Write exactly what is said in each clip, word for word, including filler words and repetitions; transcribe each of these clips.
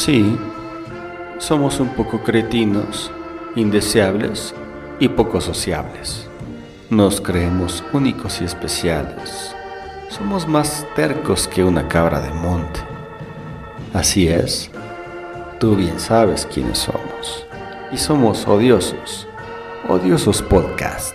Sí, somos un poco cretinos, indeseables y poco sociables. Nos creemos únicos y especiales. Somos más tercos que una cabra de monte. Así es, tú bien sabes quiénes somos. Y somos odiosos, odiosos podcast.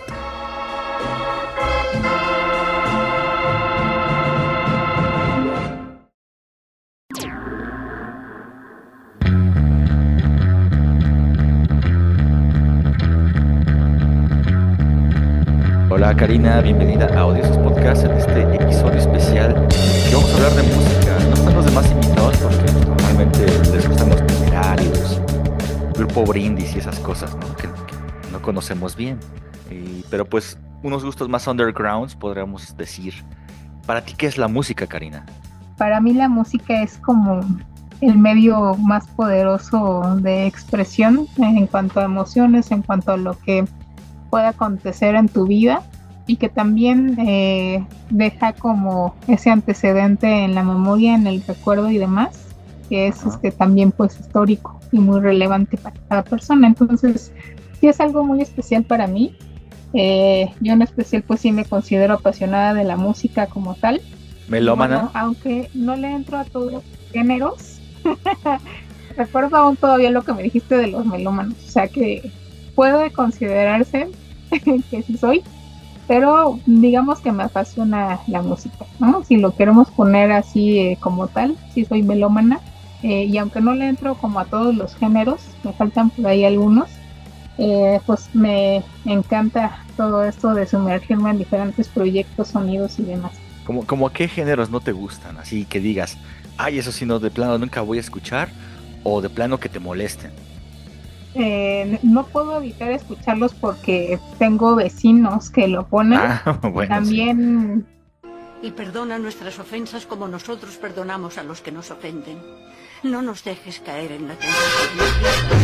Hola Karina, bienvenida a Odiosos Podcast en este episodio especial que vamos a hablar de música. No están los demás invitados porque normalmente les gustan los temerarios, Grupo Brindis y esas cosas, ¿no? Que, que no conocemos bien. Y- pero pues unos gustos más undergrounds podríamos decir. ¿Para ti qué es la música, Karina? Para mí la música es como el medio más poderoso de expresión en cuanto a emociones, en cuanto a lo que puede acontecer en tu vida y que también eh, deja como ese antecedente en la memoria, en el recuerdo y demás, que es Ajá. este también pues histórico y muy relevante para cada persona. Entonces sí es algo muy especial para mí. Eh, yo en especial pues sí me considero apasionada de la música como tal. Y ¿Melómana? bueno, aunque no le entro a todos los géneros, recuerdo aún todavía lo que me dijiste de los melómanos, o sea que puede considerarse que sí soy, pero digamos que me apasiona la música, ¿no? Si lo queremos poner así eh, como tal, sí soy melómana, eh, y aunque no le entro como a todos los géneros, me faltan por ahí algunos, eh, pues me encanta todo esto de sumergirme en diferentes proyectos, sonidos y demás. ¿Cómo, cómo qué géneros no te gustan? Así que digas, ay, eso sí, no, de plano nunca voy a escuchar, o de plano que te molesten. Eh, no puedo evitar escucharlos porque tengo vecinos que lo ponen. Ah, bueno, sí. También Y perdona nuestras ofensas como nosotros perdonamos a los que nos ofenden. No nos dejes caer en la tentación.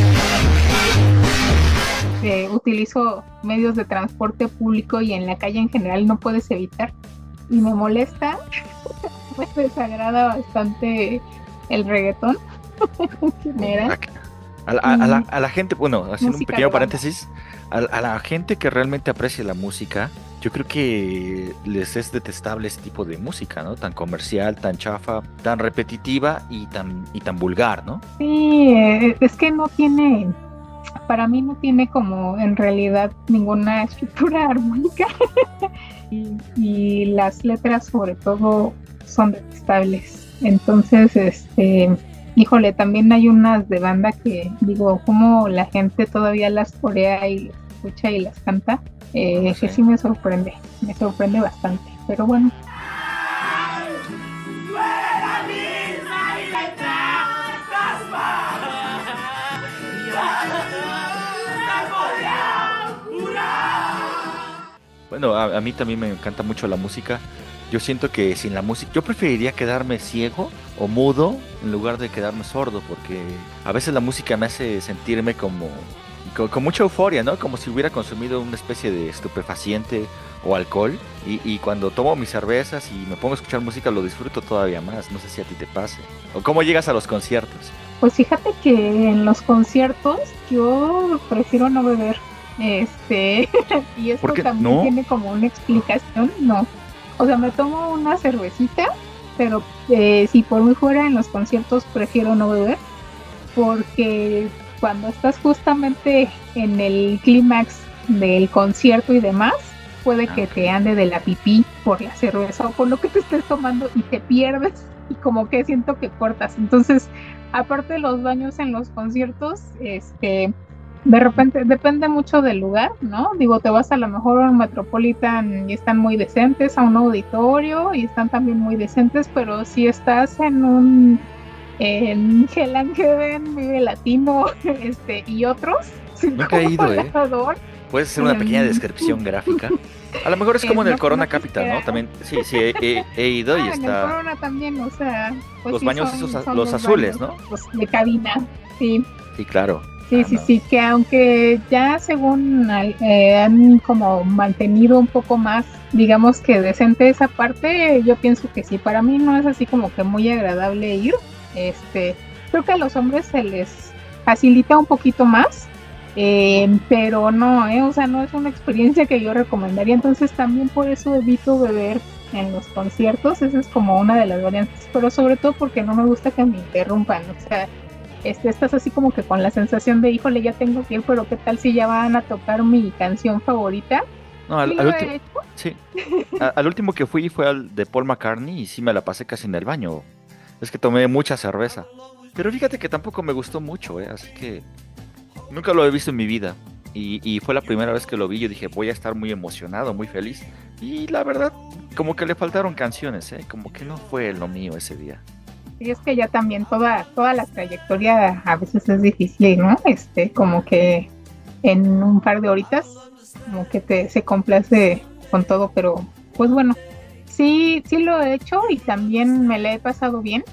eh, utilizo medios de transporte público y en la calle en general no puedes evitar. Y me molesta, me desagrada bastante el reggaetón en general. A la, a la- a la gente, bueno, haciendo un Música pequeño de banda. paréntesis, a, a la gente que realmente aprecia la música, yo creo que les es detestable ese tipo de música, ¿no? Tan comercial, tan chafa, tan repetitiva y tan, y tan vulgar, ¿no? Sí, eh, es que no tiene, para mí no tiene como en realidad ninguna estructura armónica y, y las letras sobre todo son detestables. Entonces, este, híjole, también hay unas de banda que digo, como la gente todavía las corea y las escucha y las canta, eh, Ah, sí. que sí me sorprende, me sorprende bastante, pero bueno. Bueno, a, a mí también me encanta mucho la música. Yo siento que sin la música, yo preferiría quedarme ciego o mudo en lugar de quedarme sordo, porque a veces la música me hace sentirme como con, con mucha euforia, ¿no? Como si hubiera consumido una especie de estupefaciente o alcohol. Y, y cuando tomo mis cervezas y me pongo a escuchar música lo disfruto todavía más. No sé si a ti te pase. ¿O cómo llegas a los conciertos? Pues fíjate que en los conciertos yo prefiero no beber. Este, y esto ¿Por qué también no? tiene como una explicación, no. O sea, me tomo una cervecita, pero eh, si por mí fuera en los conciertos prefiero no beber, porque cuando estás justamente en el clímax del concierto y demás, puede Ah, que ok. te ande de la pipí por la cerveza o por lo que te estés tomando y te pierdes y como que siento que cortas. Entonces, aparte de los baños en los conciertos, este, de repente depende mucho del lugar, ¿no? Digo, te vas a lo mejor a un Metropolitan y están muy decentes, a un auditorio y están también muy decentes, pero si estás en un en Hell and Heaven, Vive Latino, este, y otros, Nunca he ido, ¿eh? Palador, ¿Puedes hacer una pequeña em, descripción gráfica? A lo mejor es eh, como en el no, Corona no Capital, ¿no? quisiera. También, sí, sí, he, he- he ido y Ah, en el está Corona también, o sea, pues los sí baños son, esos, a- son los los azules, baños, ¿no? pues, de cabina, sí, Sí, claro. sí, Ah, sí, no. sí, que aunque ya según al- eh, han como mantenido un poco más, digamos que decente esa parte, yo pienso que sí, para mí no es así como que muy agradable ir, este, creo que a los hombres se les facilita un poquito más, eh, pero no, eh, o sea, no es una experiencia que yo recomendaría, entonces también por eso evito beber en los conciertos, esa es como una de las variantes, pero sobre todo porque no me gusta que me interrumpan, o sea, este, estás así como que con la sensación de, híjole, ya tengo que ir, pero qué tal si ya van a tocar mi canción favorita. No, al, ¿Sí al lo último, he hecho? sí. A- al último que fui fue al de Paul McCartney y sí me la pasé casi en el baño. Es que tomé mucha cerveza. Pero fíjate que tampoco me gustó mucho, ¿eh? Así que nunca lo he visto en mi vida. Y, y fue la primera vez que lo vi. Yo dije, voy a estar muy emocionado, muy feliz. Y la verdad, como que le faltaron canciones, ¿eh? Como que no fue lo mío ese día. Y es que ya también toda, toda la trayectoria a veces es difícil, ¿no? Este, como que en un par de horitas, como que te se complace con todo, pero pues bueno, sí, sí lo he hecho y también me la he pasado bien.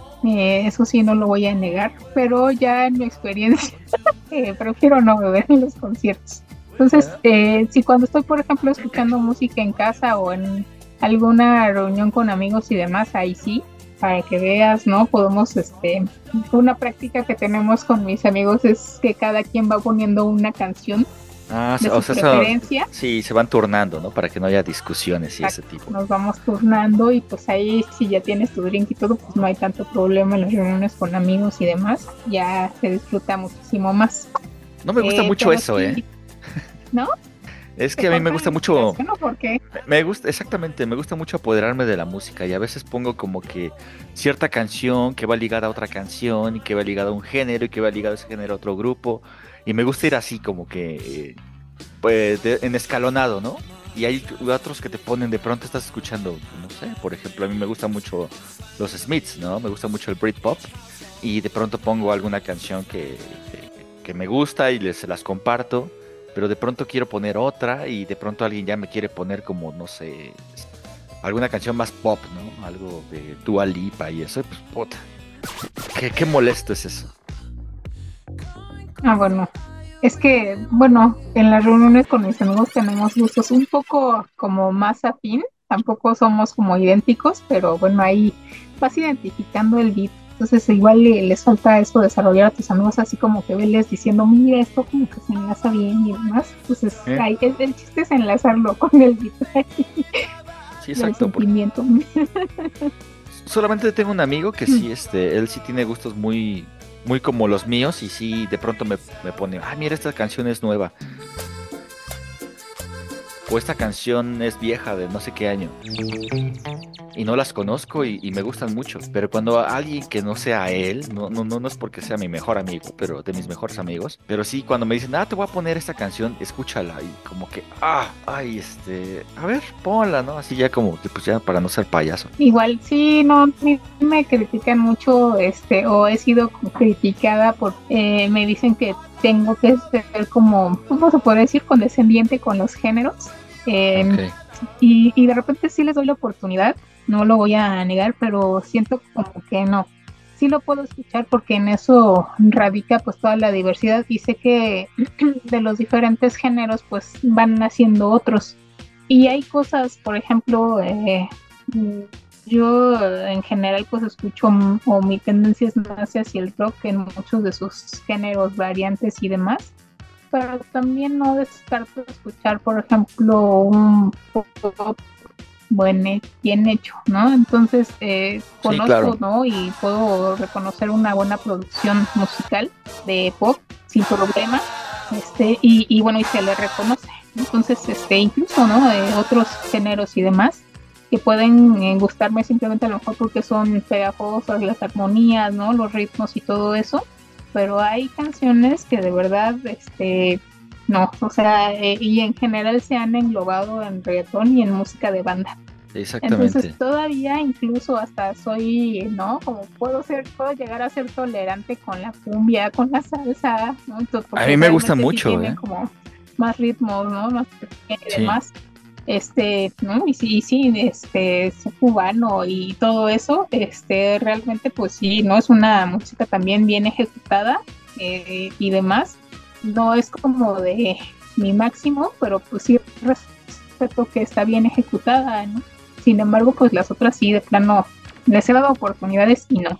Eh, eso sí, no lo voy a negar, pero ya en mi experiencia eh, prefiero no beber en los conciertos. Entonces, eh, si cuando estoy, por ejemplo, escuchando música en casa o en alguna reunión con amigos y demás, ahí sí, para que veas, ¿no? Podemos, este, una práctica que tenemos con mis amigos es que cada quien va poniendo una canción Ah, de o su sea, eso- preferencia. sí, se van turnando, ¿no? Para que no haya discusiones y ese tipo. Nos vamos turnando y pues ahí si ya tienes tu drink y todo, pues no hay tanto problema en las reuniones con amigos y demás, ya se disfruta muchísimo más. No me gusta Eh, mucho pero eso, sí, ¿eh? ¿no? Es que a mí me gusta mucho, ¿No? ¿Por qué? me gusta, exactamente, me gusta mucho apoderarme de la música y a veces pongo como que cierta canción que va ligada a otra canción y que va ligada a un género y que va ligada a ese género a otro grupo y me gusta ir así como que, eh, pues, de- en escalonado, ¿no? Y hay otros que te ponen, de pronto estás escuchando, no sé, por ejemplo, a mí me gusta mucho los Smiths, ¿no? Me gusta mucho el Britpop y de pronto pongo alguna canción que, que, que me gusta y les se las comparto, pero de pronto quiero poner otra y de pronto alguien ya me quiere poner como, no sé, alguna canción más pop, ¿no? Algo de Dua Lipa y eso, y pues puta. Qué, qué molesto es eso. Ah, bueno. Es que, bueno, en las reuniones con mis amigos tenemos gustos un poco como más afín, tampoco somos como idénticos, pero bueno, ahí vas identificando el beat. Entonces igual le- les falta eso, desarrollar a tus amigos así como que veles diciendo, mira, esto como que se enlaza bien y demás. Entonces ¿Eh? ahí, el, el chiste es enlazarlo con el beat Sí, del exacto. porque sentimiento. solamente tengo un amigo que sí, este, él sí tiene gustos muy, muy como los míos y sí, de pronto me, me pone, ah, mira, esta canción es nueva. O esta canción es vieja de no sé qué año. Y no las conozco y, y me gustan mucho. Pero cuando alguien que no sea él, no, no, no, no es porque sea mi mejor amigo, pero de mis mejores amigos. Pero sí, cuando me dicen, ah, te voy a poner esta canción, escúchala. Y como que, ah, ay, este, a ver, ponla, ¿no? Así ya como, pues ya para no ser payaso. Igual, sí, no, me, me critican mucho, este, o he sido criticada por, eh, me dicen que tengo que ser como, ¿cómo se puede decir? Condescendiente con los géneros. Eh, Ok. y, y de repente sí les doy la oportunidad, no lo voy a negar, pero siento como que no. Sí lo puedo escuchar porque en eso radica pues toda la diversidad y sé que de los diferentes géneros pues van naciendo otros. Y hay cosas, por ejemplo, eh, yo en general pues escucho m- o mi tendencia es más hacia el rock en muchos de sus géneros, variantes y demás, pero también no descarto escuchar, por ejemplo, un pop buen, bien hecho, ¿no? Entonces eh, Sí, conozco, claro. ¿no? Y puedo reconocer una buena producción musical de pop sin problema, este, y, y bueno, y se le reconoce. Entonces, este, incluso, ¿no? De otros géneros y demás que pueden eh, gustarme simplemente a lo mejor porque son pegajosas, las armonías, ¿no? Los ritmos y todo eso, pero hay canciones que de verdad, este, no, o sea, eh, y en general se han englobado en reggaetón y en música de banda. Exactamente. Entonces todavía incluso hasta soy, ¿no? Como puedo ser, puedo llegar a ser tolerante con la cumbia, con la salsa, ¿no? Entonces, A mí me gusta realmente sí mucho, tienen ¿eh? como más ritmos, ¿no? Más y Sí. demás. Este, ¿no? Y sí, y sí, este, es cubano y todo eso, este, realmente pues sí, ¿no? Es una música también bien ejecutada eh, y demás. No es como de mi máximo, pero pues sí respeto que está bien ejecutada, ¿no? Sin embargo, pues las otras sí, de plano, les he dado oportunidades y no.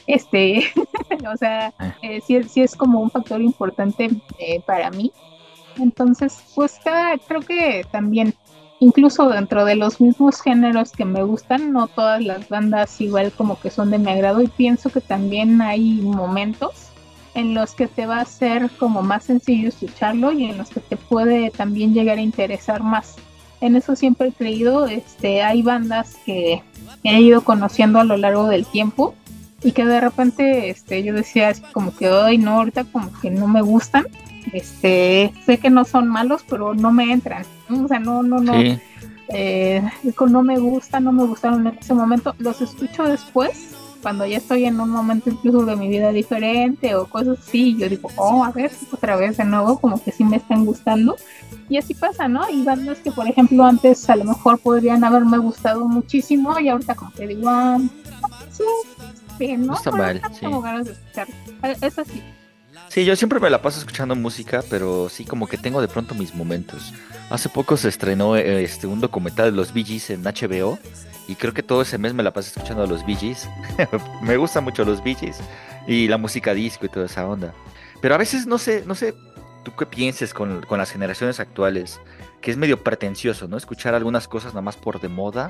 Este, o sea, eh, sí, sí es como un factor importante eh, para mí. Entonces, pues cada, creo que también, incluso dentro de los mismos géneros que me gustan, no todas las bandas igual como que son de mi agrado y pienso que también hay momentos en los que te va a ser como más sencillo escucharlo y en los que te puede también llegar a interesar más. En eso siempre he creído, este, hay bandas que he ido conociendo a lo largo del tiempo y que de repente este, yo decía así como que, ay no, ahorita como que no me gustan, este, sé que no son malos, pero no me entran, ¿no? O sea, no, no, no, Sí, eh, no me gustan, no me gustaron en ese momento, los escucho después, cuando ya estoy en un momento incluso de mi vida diferente o cosas así, yo digo, oh, a ver, otra vez de nuevo, como que sí me están gustando, y así pasa, ¿no? Y bandas que, por ejemplo, antes a lo mejor podrían haberme gustado muchísimo y ahorita como que digo, ah, sí, bien, no ¿no? está Pero mal, no sí. tengo ganas de escuchar. Es así. Sí, yo siempre me la paso escuchando música, pero sí como que tengo de pronto mis momentos. Hace poco se estrenó eh, este un documental de los Bee Gees en H B O y creo que todo ese mes me la pasé escuchando a los Bee Gees. Me gustan mucho los Bee Gees y la música disco y toda esa onda. Pero a veces no sé, no sé, tú qué pienses con, con las generaciones actuales, que es medio pretencioso, ¿no? Escuchar algunas cosas nada más por de moda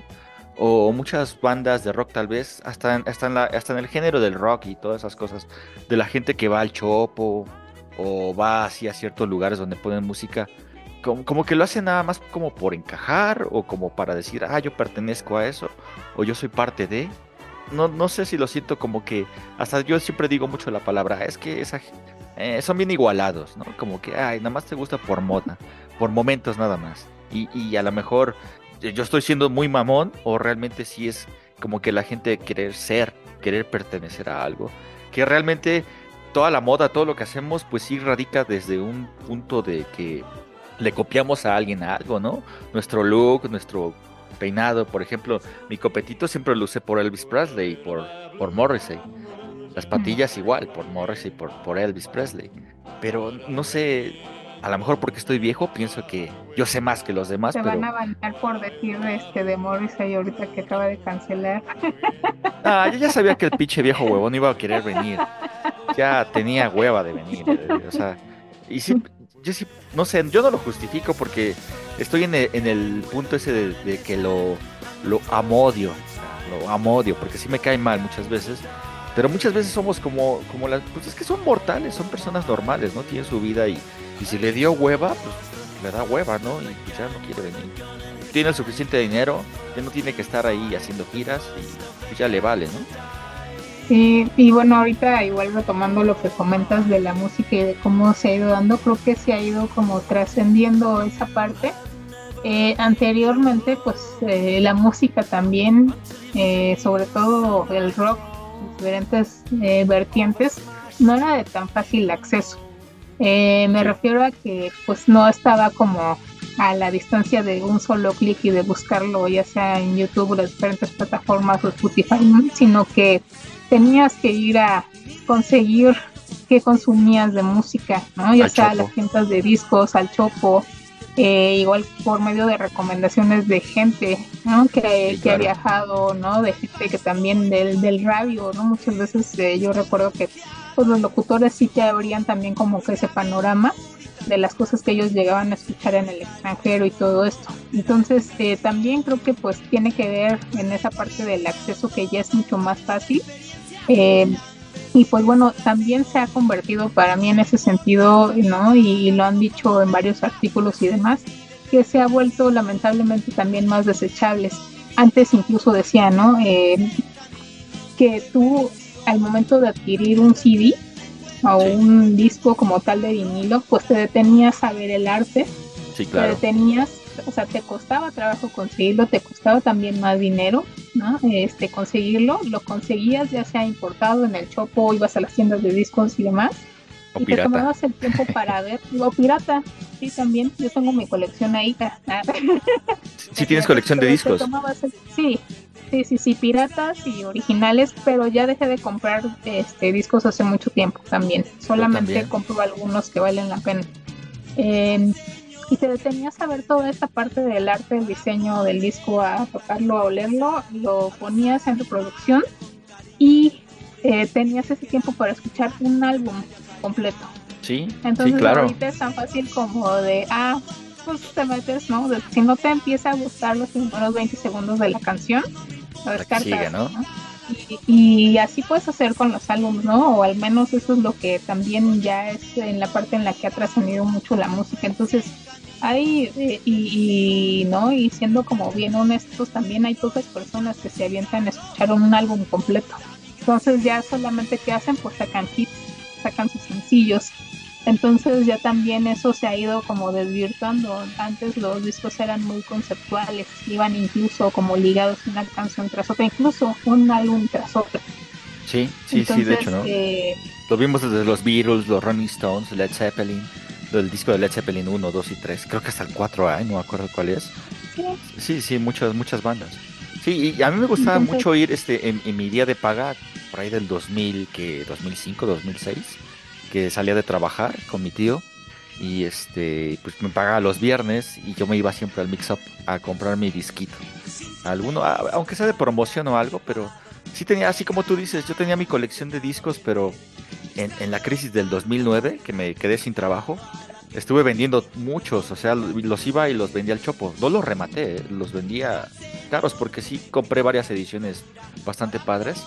o muchas bandas de rock tal vez, hasta, en- hasta, en la, hasta en el género del rock y todas esas cosas, de la gente que va al chopo o va así a ciertos lugares donde ponen música, como, como que lo hacen nada más como por encajar o como para decir, ah, yo pertenezco a eso o yo soy parte de. No, no sé si lo siento como que, hasta yo siempre digo mucho la palabra, es que esa, g- eh, son bien igualados, ¿no? Como que, ay, nada más te gusta por moda, por momentos nada más. Y, y a lo mejor yo yo estoy siendo muy mamón o realmente sí es como que la gente querer ser, querer pertenecer a algo, que realmente toda la moda, todo lo que hacemos, pues sí radica desde un punto de que le copiamos a alguien algo, ¿no? Nuestro look, nuestro peinado, por ejemplo, mi copetito siempre lo usé por Elvis Presley, y por, por Morrissey. Las patillas igual, por Morrissey, por, por Elvis Presley. Pero no sé, a lo mejor porque estoy viejo, pienso que yo sé más que los demás, Te van pero a bañar por decir este de Morrissey ahorita que acaba de cancelar. ah, yo ya sabía que el pinche viejo huevón iba a querer venir. Ya tenía hueva de venir. eh, O sea, y sí, yo sí, no sé, yo no lo justifico porque estoy en el, en el punto ese de, de que lo, lo amodio. O sea, lo amodio, porque sí me cae mal muchas veces. Pero muchas veces somos como, como las, pues es que son mortales, son personas normales, ¿no? Tienen su vida y, y si le dio hueva, pues le da hueva, ¿no? Y pues ya no quiere venir. Tiene el suficiente dinero, ya no tiene que estar ahí haciendo giras y pues ya le vale, ¿no? Sí, y bueno, ahorita igual retomando lo que comentas de la música y de cómo se ha ido dando, creo que se ha ido como trascendiendo esa parte. Eh, anteriormente, pues eh, la música también, eh, sobre todo el rock, diferentes eh, vertientes, no era de tan fácil acceso. Eh, me Sí, refiero a que pues no estaba como a la distancia de un solo clic y de buscarlo ya sea en YouTube o las diferentes plataformas o Spotify, ¿no? Sino que tenías que ir a conseguir qué consumías de música, ¿no? Ya al sea a las chopo. tiendas de discos, al chopo, eh, igual por medio de recomendaciones de gente, ¿no? Que, Sí, que ha claro. viajado, ¿no? De gente que también del, del radio, ¿no? Muchas veces eh, yo recuerdo que pues los locutores sí te abrían también como que ese panorama de las cosas que ellos llegaban a escuchar en el extranjero y todo esto. Entonces, eh, también creo que pues tiene que ver en esa parte del acceso que ya es mucho más fácil. Eh, y pues bueno, también se ha convertido para mí en ese sentido, ¿no? Y lo han dicho en varios artículos y demás, que se ha vuelto lamentablemente también más desechables. Antes incluso decía, ¿no? Eh, que tú al momento de adquirir un C D o Sí, un disco como tal de vinilo, pues te detenías a ver el arte, sí, te claro. detenías, o sea, te costaba trabajo conseguirlo, te costaba también más dinero, ¿no? Este, conseguirlo, lo conseguías ya sea importado en el Chopo, ibas a las tiendas de discos y demás, O y te pirata. tomabas el tiempo para ver, o pirata, sí, también, yo tengo mi colección ahí, ah, Si de tienes piratas, colección de pero te discos. tomabas, el, sí, sí, sí, sí, piratas y originales, pero ya dejé de comprar este discos hace mucho tiempo también, Yo solamente también. compro algunos que valen la pena. Eh, y te detenías a ver toda esta parte del arte, el diseño del disco, a tocarlo, a olerlo, lo ponías en reproducción y eh, tenías ese tiempo para escuchar un álbum completo. Sí, Entonces sí, claro. ahorita es tan fácil como de, ah, pues te metes, ¿no? De, si no te empieza a gustar los primeros veinte segundos de la canción, lo La que descartas, sigue, ¿no? ¿no? Y, y así puedes hacer con los álbumes, ¿no? O al menos eso es lo que también ya es en la parte en la que ha trascendido mucho la música. Entonces, hay, eh, y, y, ¿no? Y siendo como bien honestos, también hay pocas personas que se avientan a escuchar un álbum completo. Entonces ya solamente que hacen, pues sacan hits, sacan sus sencillos. Entonces ya también eso se ha ido como desvirtuando. Antes los discos eran muy conceptuales, iban incluso como ligados una canción tras otra, incluso un álbum tras otro. Sí, sí, Entonces, sí, de hecho, ¿no? Eh, Lo vimos desde los Beatles, los Rolling Stones, Led Zeppelin, del disco de Led Zeppelin uno, dos y tres, creo que hasta el cuatro, ¿eh? No me acuerdo cuál es. sí, Sí, sí, muchas, muchas bandas. Sí, y a mí me gustaba entonces, mucho ir este, en, en mi día de paga, por ahí del dos mil, que dos mil cinco, dos mil seis, que salía de trabajar con mi tío y este, pues me pagaba los viernes y yo me iba siempre al Mix Up a comprar mi disquito. Alguno, a- aunque sea de promoción o algo, pero sí tenía, así como tú dices, yo tenía mi colección de discos, pero en, en la crisis del dos mil nueve, que me quedé sin trabajo, estuve vendiendo muchos, o sea, los iba y los vendía al chopo. No los rematé, eh, los vendía caros porque sí compré varias ediciones bastante padres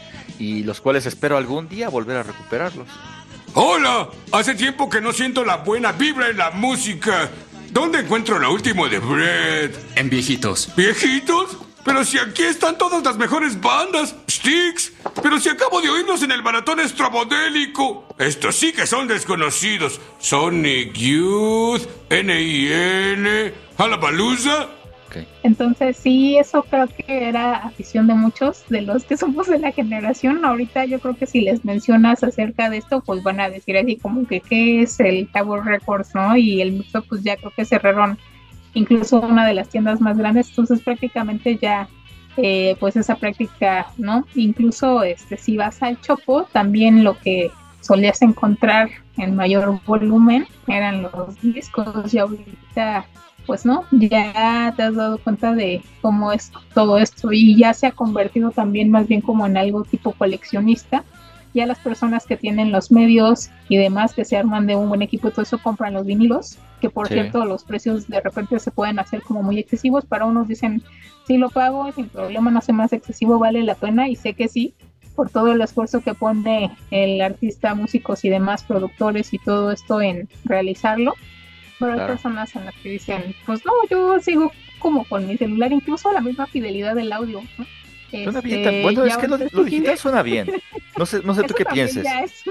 y los cuales espero algún día volver a recuperarlos. ¡Hola! Hace tiempo que no siento la buena vibra en la música. ¿Dónde encuentro lo último de Brett? En viejitos. ¿Viejitos? Pero si aquí están todas las mejores bandas, Styx. Pero si acabo de oírlos en el maratón estrobodélico. Estos sí que son desconocidos. Sonic Youth, N I N, Halapalooza. Okay. entonces sí, eso creo que era afición de muchos de los que somos de la generación. Ahorita yo creo que si les mencionas acerca de esto, pues van a decir así como que qué es el Tower Records, ¿no? Y el Mixup, pues ya creo que cerraron incluso una de las tiendas más grandes, entonces prácticamente ya eh, pues esa práctica, ¿no? Incluso este si vas al Chopo, también lo que solías encontrar en mayor volumen eran los discos. Y ahorita pues no, ya te has dado cuenta de cómo es todo esto y ya se ha convertido también más bien como en algo tipo coleccionista. Ya las personas que tienen los medios y demás que se arman de un buen equipo y todo eso compran los vinilos, que por Sí. cierto los precios de repente se pueden hacer como muy excesivos. Para unos dicen, sí lo pago, sin problema, no hace más excesivo, vale la pena, y sé que sí, por todo el esfuerzo que pone el artista, músicos y demás productores y todo esto en realizarlo. Pero Claro. hay personas en las que dicen, pues no, yo sigo como con mi celular, incluso la misma fidelidad del audio, ¿no? Suena bien, Este, tan- bueno, ya es que lo, ahorita lo sí- digital suena bien. No sé, no sé tú eso qué también pienses. ya es-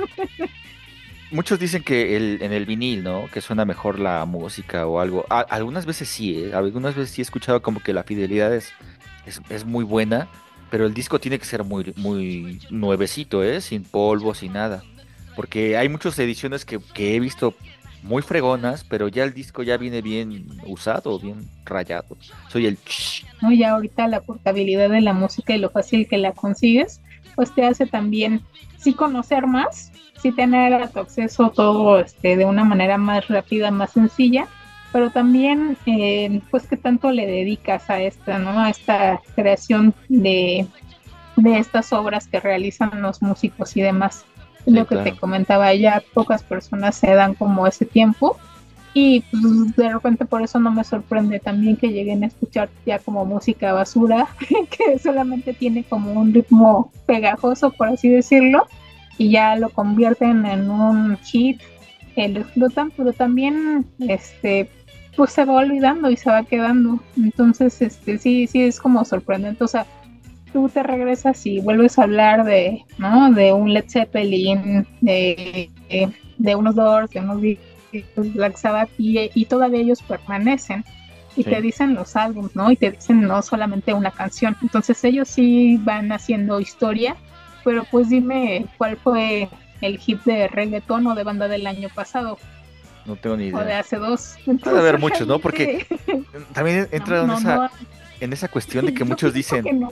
Muchos dicen que el, en el vinil, ¿no? Que suena mejor la música o algo. A- algunas veces sí, ¿eh? Algunas veces sí he escuchado como que la fidelidad es, es, es muy buena, pero el disco tiene que ser muy, muy nuevecito, ¿eh? Sin polvo, sin nada. Porque hay muchas ediciones que, que he visto muy fregonas, pero ya el disco ya viene bien usado, bien rayado. Soy el... ¿no? Ya ahorita la portabilidad de la música y lo fácil que la consigues, pues te hace también sí conocer más, sí tener a tu acceso todo este, de una manera más rápida, más sencilla, pero también eh, pues qué tanto le dedicas a esta, ¿no? A esta creación de, de estas obras que realizan los músicos y demás. Sí, Lo que claro. te comentaba, ya pocas personas se dan como ese tiempo. Y pues, de repente por eso no me sorprende también que lleguen a escuchar ya como música basura, que solamente tiene como un ritmo pegajoso, por así decirlo, y ya lo convierten en un hit, eh, lo explotan, pero también este pues se va olvidando y se va quedando. Entonces, este sí, sí es como sorprendente. O sea, tú te regresas y vuelves a hablar de, ¿no? De un Led Zeppelin, de, de, de unos Doors, de unos Black Sabbath, y, y todavía ellos permanecen y Sí. te dicen los álbumes, ¿no? Y te dicen no solamente una canción. Entonces ellos sí van haciendo historia, pero pues dime cuál fue el hit de reggaetón o de banda del año pasado No tengo ni o de idea. hace dos. Ha de haber muchos, ¿no? Porque realmente, también entra no, en no, esa, no, en esa cuestión de que yo muchos pienso dicen, que no.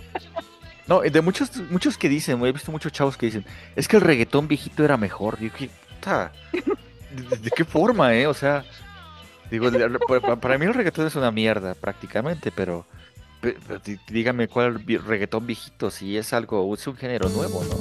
no, de muchos, muchos que dicen, he visto muchos chavos que dicen, es que el reggaetón viejito era mejor. Digo, ¿qué, puta? ¿De, de qué forma, eh? O sea, digo, de- pa- pa- para mí el reggaetón es una mierda prácticamente, pero, pe- pero di- dígame cuál vi- reggaetón viejito, si es algo, es un género nuevo, ¿no?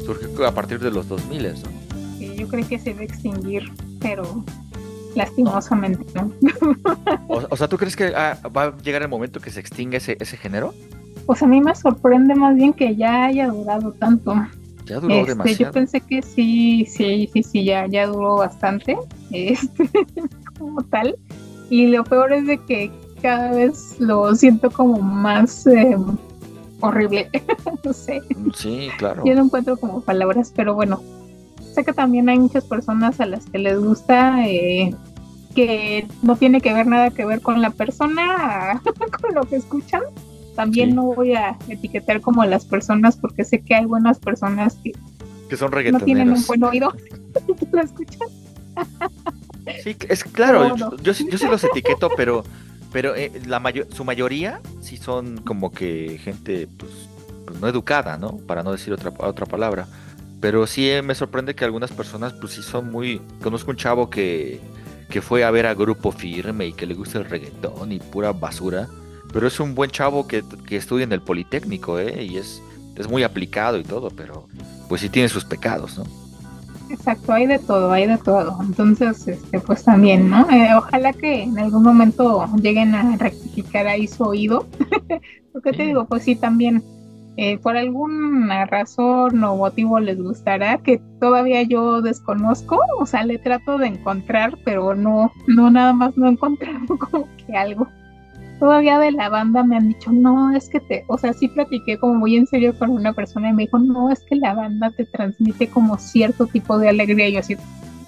surgió a partir de los dos mil, ¿no? Y yo creo que se va a extinguir, pero lastimosamente no. O, o sea, ¿tú crees que ah, va a llegar el momento que se extinga ese, ese género? Pues a mí me sorprende más bien que ya haya durado tanto. Ya duró Este, demasiado. yo pensé que sí, sí, sí, sí, ya, ya duró bastante, este, como tal. Y lo peor es de que cada vez lo siento como más eh, horrible. No sé, Sí, claro. yo no encuentro como palabras, pero bueno, sé que también hay muchas personas a las que les gusta, eh, que no tiene que ver nada que ver con la persona, con lo que escuchan. También Sí. no voy a etiquetar como a las personas porque sé que hay buenas personas que Que son no tienen un reggaetoneros. buen oído y que lo escuchan. Sí, es claro, Pero yo, no. yo, sí- yo sí los etiqueto, pero, pero eh, la mayo- su mayoría sí son como que gente, pues, pues, no educada, ¿no? Para no decir otra, otra palabra. Pero sí eh, me sorprende que algunas personas, pues sí son muy... Conozco un chavo que, que fue a ver a Grupo Firme y que le gusta el reggaetón y pura basura. Pero es un buen chavo que, que estudia en el Politécnico, ¿eh? Y es, es muy aplicado y todo, pero pues sí tiene sus pecados, ¿no? Exacto, hay de todo, hay de todo. Entonces, este, pues también, ¿no? Eh, ojalá que en algún momento lleguen a rectificar ahí su oído. Porque te Sí. digo, pues sí, también, eh, por alguna razón o motivo les gustará, que todavía yo desconozco, o sea, le trato de encontrar, pero no, no nada más no he encontrado como que algo. Todavía de la banda me han dicho, no, es que te, o sea, sí platiqué como muy en serio con una persona y me dijo, no, es que la banda te transmite como cierto tipo de alegría. Y yo así, ¿No?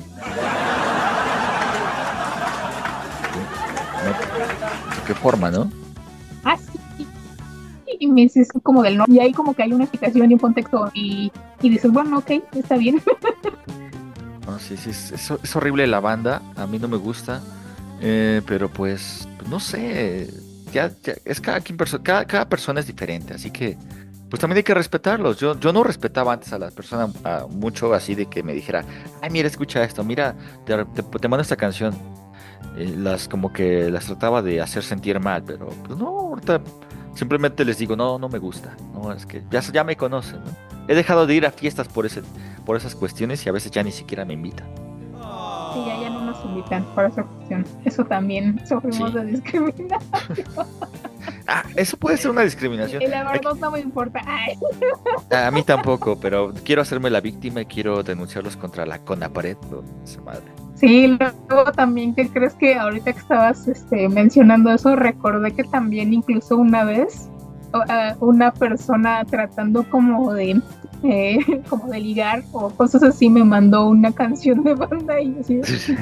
¿De qué forma, no? ah, sí. Y me dices como del no, y ahí como que hay una explicación y un contexto y, y dices, bueno, ok, está bien. No, sí, sí, es, es- es horrible la banda, a mí no me gusta, eh, pero pues, pues, no sé, ya, ya- es cada, quien perso- cada, cada persona es diferente, así que pues también hay que respetarlos. Yo, yo no respetaba antes a las personas ah, mucho así de que me dijera, ay, mira, escucha esto, mira, te, te, te mando esta canción. Eh, las como que las trataba de hacer sentir mal, pero pues no, ahorita simplemente les digo, no, no me gusta, no, es que ya, ya me conocen, ¿no? He dejado de ir a fiestas por ese, por esas cuestiones y a veces ya ni siquiera me invitan. Y ya, ya no nos invitan por esa cuestión. Eso también sufrimos Sí. de discriminación. Ah, eso puede ser una discriminación. Y la Hay que- verdad no me importa. Ay. A mí tampoco, pero quiero hacerme la víctima y quiero denunciarlos contra la CONAPRED, o esa madre. Sí, luego también, ¿qué crees que ahorita que estabas este, mencionando eso, recordé que también incluso una vez uh, una persona tratando como de eh, como de ligar o cosas así me mandó una canción de banda y yo así,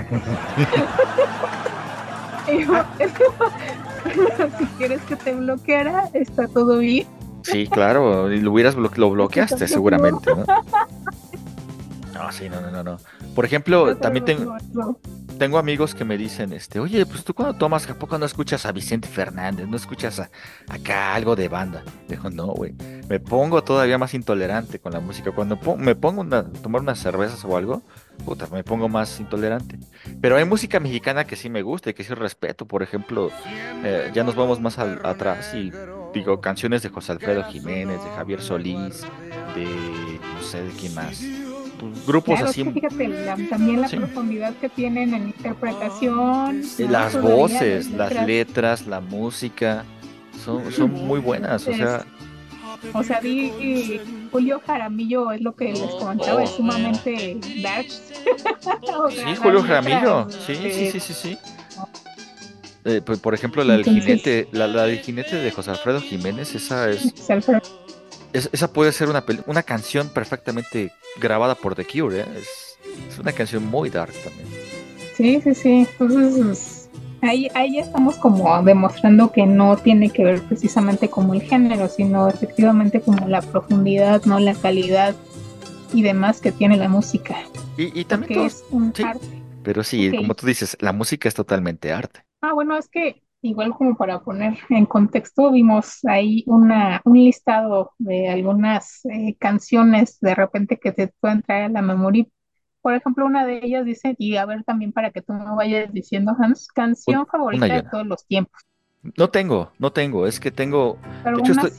y yo, si quieres que te bloqueara, está todo bien. Sí, claro, y lo hubieras blo- lo bloqueaste Tampoco. seguramente, ¿no? No, sí, no, no, no, no. Por ejemplo, también tengo, tengo amigos que me dicen, este, oye, pues tú cuando tomas, ¿a poco no escuchas a Vicente Fernández? ¿No escuchas a, acá algo de banda? Digo, no, güey. Me pongo todavía más intolerante con la música. Cuando po- me pongo una- a tomar unas cervezas o algo, puta, me pongo más intolerante. Pero hay música mexicana que sí me gusta y que sí respeto. Por ejemplo, eh, ya nos vamos más al- atrás y digo, canciones de José Alfredo Jiménez, de Javier Solís, de, no sé, de quién más. Pues, grupos Claro, así. es que fíjate, la- también la Sí. profundidad que tienen en interpretación, Eh, ¿no? Las Todavía voces, las letras, letras, la música, son, son muy buenas, o sea, o sea, di Julio Jaramillo es lo que les comentaba, es sumamente dark. O sea, sí, las Julio letras, Jaramillo, sí, sí, este, sí, sí, sí. Eh, pues, por ejemplo, la del entonces, jinete, la, la del jinete de José Alfredo Jiménez, esa es, pues, Alfredo, es- esa puede ser una, peli- una canción perfectamente grabada por The Cure, ¿eh? Es, es una canción muy dark también. sí, sí, sí. Entonces, ahí, ahí estamos como demostrando que no tiene que ver precisamente como el género, sino efectivamente como la profundidad, ¿no? La calidad y demás que tiene la música, Y, y también porque todos, es un sí, arte. pero sí, como Ok. tú dices, la música es totalmente arte. Ah, bueno, es que igual como para poner en contexto, vimos ahí una, un listado de algunas eh, canciones de repente que te pueden traer a la memoria. Por ejemplo, una de ellas dice, y a ver también para que tú me vayas diciendo, Hans, Un- canción una y favorita de una. todos los tiempos. No tengo, no tengo, es que tengo, de Pero hecho una estoy, sí,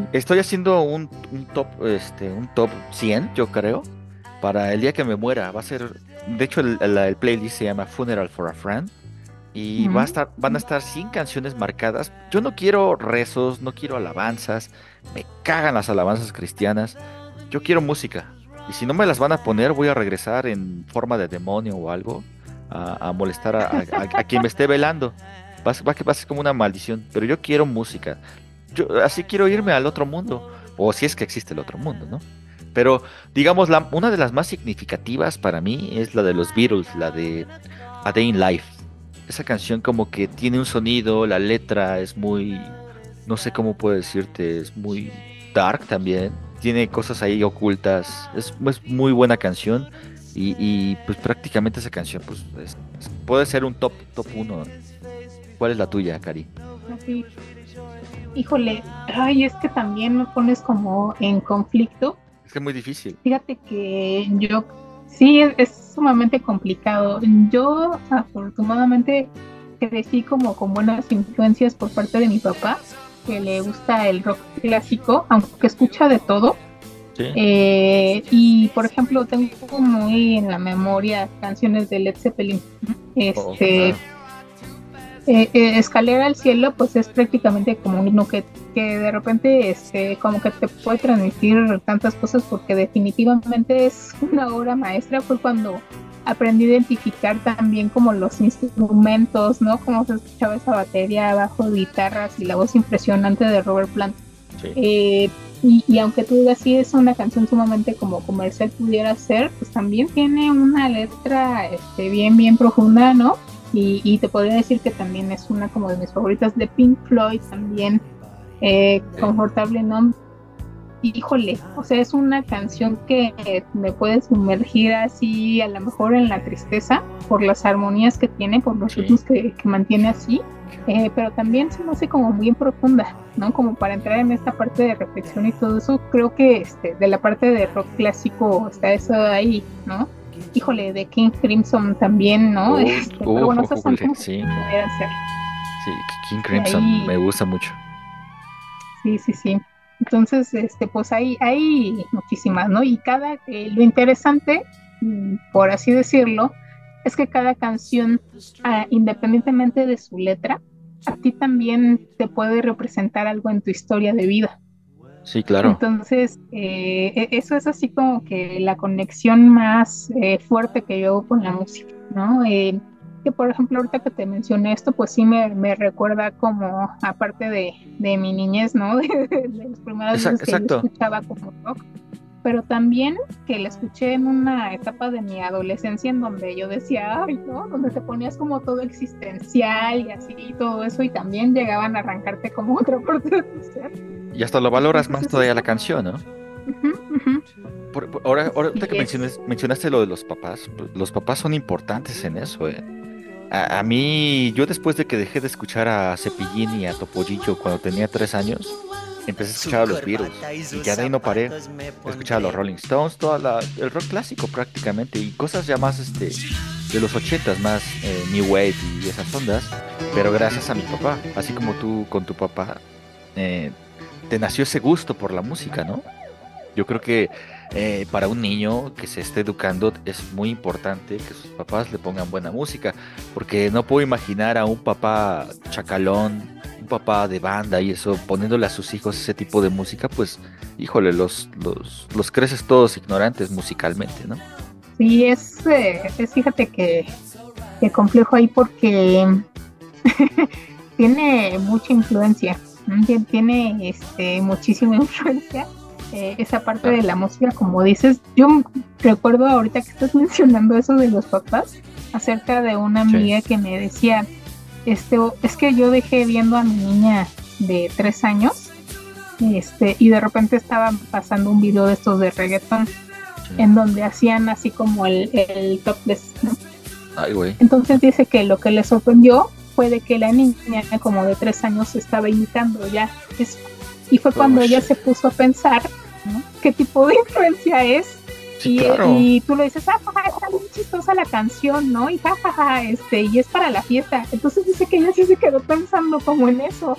Estoy haciendo un, un top, este, un top cien, yo creo, para el día que me muera. Va a ser, de hecho, el, el- el playlist se llama Funeral for a Friend. Y va a Ujú. estar, van a estar cien canciones marcadas. Yo no quiero rezos, no quiero alabanzas. Me cagan las alabanzas cristianas. Yo quiero música. Y si no me las van a poner, voy a regresar en forma de demonio o algo a, a molestar a, a- a- a quien me esté velando. Va, a ser- va, a- va a ser como una maldición. Pero yo quiero música. Yo así quiero irme al otro mundo. O si es que existe el otro mundo, ¿no? Pero, digamos, la, una de las más significativas para mí es la de los Beatles, la de A Day in Life. Esa canción como que tiene un sonido, la letra es muy, no sé cómo puedo decirte, es muy dark también. Tiene cosas ahí ocultas. Es, es muy buena canción. Y, y, pues prácticamente esa canción pues es- es- puede ser un top top uno. ¿Cuál es la tuya, Cari? Así, híjole, ay, es que también me pones como en conflicto. Es que es muy difícil. Fíjate que yo, sí, es, es sumamente complicado. Yo afortunadamente crecí como con buenas influencias por parte de mi papá, que le gusta el rock clásico, aunque escucha de todo. Sí. Eh, y por ejemplo, tengo muy en la memoria canciones de Led Zeppelin. Oh, Este, claro. eh, eh, Escalera al cielo, pues es prácticamente como un himno que, que de repente este, como que te puede transmitir tantas cosas, porque definitivamente es una obra maestra. Fue cuando aprendí a identificar también como los instrumentos, ¿no? Cómo se escuchaba esa batería, bajo, guitarras y la voz impresionante de Robert Plant. Sí. Eh, y, y aunque tú digas sí es una canción sumamente como comercial pudiera ser, pues también tiene una letra este, bien, bien profunda, ¿no? Y, y te podría decir que también es una como de mis favoritas. De Pink Floyd también, eh, Sí. Comfortable Numb. Híjole, o sea, es una canción que me puede sumergir así, a lo mejor en la tristeza, por las armonías que tiene, por los Sí. ritmos que, que mantiene así, eh, pero también se me hace como muy profunda, ¿no? Como para entrar en esta parte de reflexión y todo eso. Creo que este, de la parte de rock clásico está eso ahí, ¿no? Híjole, de King Crimson también, ¿no? Uh, Este, uh, pero bueno, esas son ujule, como sí. que pudieran ser. Sí, King Y Crimson ahí, me gusta mucho. sí, sí, sí. Entonces, este, pues hay, hay muchísimas, ¿no? Y cada, eh, lo interesante, mm, por así decirlo, es que cada canción, ah, independientemente de su letra, a ti también te puede representar algo en tu historia de vida. Sí, claro. Entonces, eh, e- eso es así como que la conexión más eh, fuerte que yo hago con la música, ¿no? Eh, que por ejemplo, ahorita que te mencioné esto, pues sí me, me recuerda como, aparte de, de mi niñez, ¿no? De, de las primeras Esa- veces que yo exacto. escuchaba como rock, pero también que la escuché en una etapa de mi adolescencia en donde yo decía, ay, ¿no? Donde te ponías como todo existencial y así y todo eso, y también llegaban a arrancarte como otra parte de tu ser. Y hasta lo valoras Entonces más es todavía la esto. canción, ¿no? Ujú, ujú. Por- por- ahora, ahora ahorita que Y es, menciones- mencionaste lo de los papás, pues, los papás son importantes en eso, ¿eh? A, a mí, yo después de que dejé de escuchar a Cepillín y a Topollillo cuando tenía tres años, empecé a escuchar a los Beatles y ya de ahí no paré. Escuchaba a los Rolling Stones, toda la, el rock clásico prácticamente y cosas ya más este, de los ochentas, más eh, New Wave y esas ondas, pero gracias a mi papá, así como tú con tu papá, eh, te nació ese gusto por la música, ¿no? Yo creo que eh, para un niño que se esté educando es muy importante que sus papás le pongan buena música, porque no puedo imaginar a un papá chacalón, un papá de banda y eso, poniéndole a sus hijos ese tipo de música, pues, híjole, los, los, los creces todos ignorantes musicalmente, ¿no? sí, es, eh, es fíjate que, que complejo ahí porque tiene mucha influencia, ¿no? Tien- tiene este, muchísima influencia, eh, esa parte Ah, de la música, como dices. Yo m- recuerdo ahorita que estás mencionando eso de los papás, acerca de una sí, amiga que me decía, este, o- es que yo dejé viendo a mi niña de tres años, este, y de repente estaban pasando un video de estos de reggaeton, sí. en donde hacían así como el, el topless, ¿no? Ay, güey. Entonces dice que lo que le sorprendió fue de que la niña como de tres años estaba imitando ya eso. Y fue cuando ella Ush. se puso a pensar, ¿no? ¿Qué tipo de influencia es? Sí, Y, claro. y tú le dices, ah, jaja, está bien chistosa la canción, ¿no? Y jajaja, este, y es para la fiesta. Entonces dice que ella sí se quedó pensando como en eso.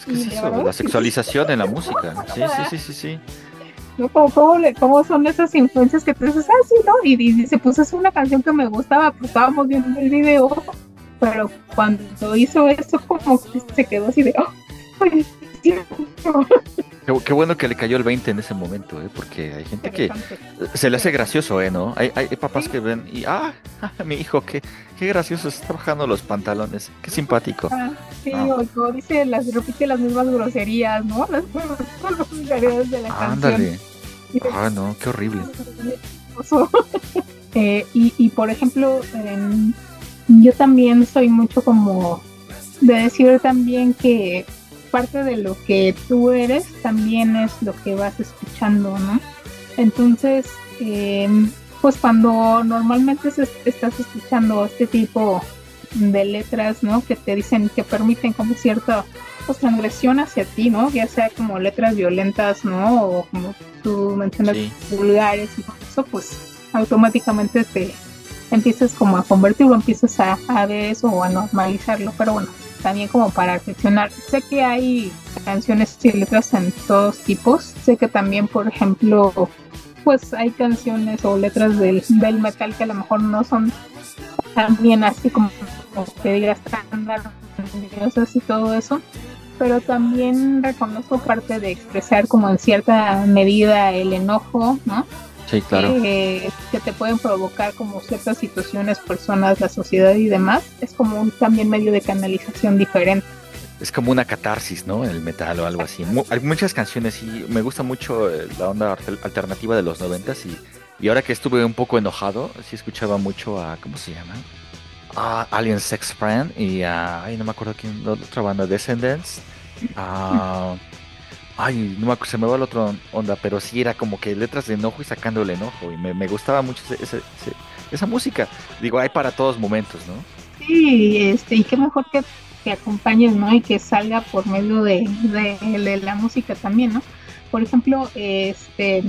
Es que Y es de eso, verdad, la sexualización en la música. Sí, sí, sí, sí, sí. ¿no? ¿Cómo, cómo, le- cómo son esas influencias que tú dices, ah, sí, ¿no? Y, y dice, pues es una canción que me gustaba, pues estábamos viendo el video, pero cuando hizo eso, como que se quedó así de, oh, ay, es cierto. Qué, qué bueno que le cayó el veinte en ese momento, ¿eh? Porque hay gente que Interesante. se le hace gracioso, ¿eh? ¿No? Hay, hay papás Sí. que ven y, ah, mi hijo, qué, qué gracioso, está bajando los pantalones, qué simpático. Ah, sí, No. o como dice, las, repite las mismas groserías, ¿no? Las mismas groserías de la canción. Ándale. Y dices, Ah, no, qué horrible. oso. Eh, y, y por ejemplo, em, yo también soy mucho como de decir también que parte de lo que tú eres también es lo que vas escuchando, ¿no? Entonces, em, pues cuando normalmente se- estás escuchando este tipo de letras, ¿no? Que te dicen que permiten como cierta pues, transgresión hacia ti, ¿no? Ya sea como letras violentas, ¿no? O como tú mencionas, Sí. vulgares y todo eso, pues automáticamente te empiezas como a convertirlo, empiezas a, a ver eso o a normalizarlo, pero bueno, también como para reflexionar. Sé que hay canciones y letras en todos tipos, sé que también, por ejemplo, pues hay canciones o letras del, del metal que a lo mejor no son también así como, como que digas tan armoniosas y todo eso, pero también reconozco parte de expresar como en cierta medida el enojo, ¿no? Sí, claro. Eh, que te pueden provocar como ciertas situaciones, personas, la sociedad y demás, es como un también medio de canalización diferente. Es como una catarsis, ¿no? El metal o algo así. Mu- hay muchas canciones y me gusta mucho eh, la onda alter- alternativa de los noventas y, y ahora que estuve un poco enojado, sí escuchaba mucho a, ¿cómo se llama? A Alien Sex Friend y a, ay, no me acuerdo quién, la otra banda, Descendants. Ah, ay, no me acuerdo, se me va la otra onda, pero sí era como que letras de enojo y sacando el enojo y me, me gustaba mucho ese- ese- ese- esa música. Digo, hay para todos momentos, ¿no? Sí, este, y qué mejor que, que acompañes, ¿no? Y que salga por medio de, de, de la música también, ¿no? Por ejemplo, este,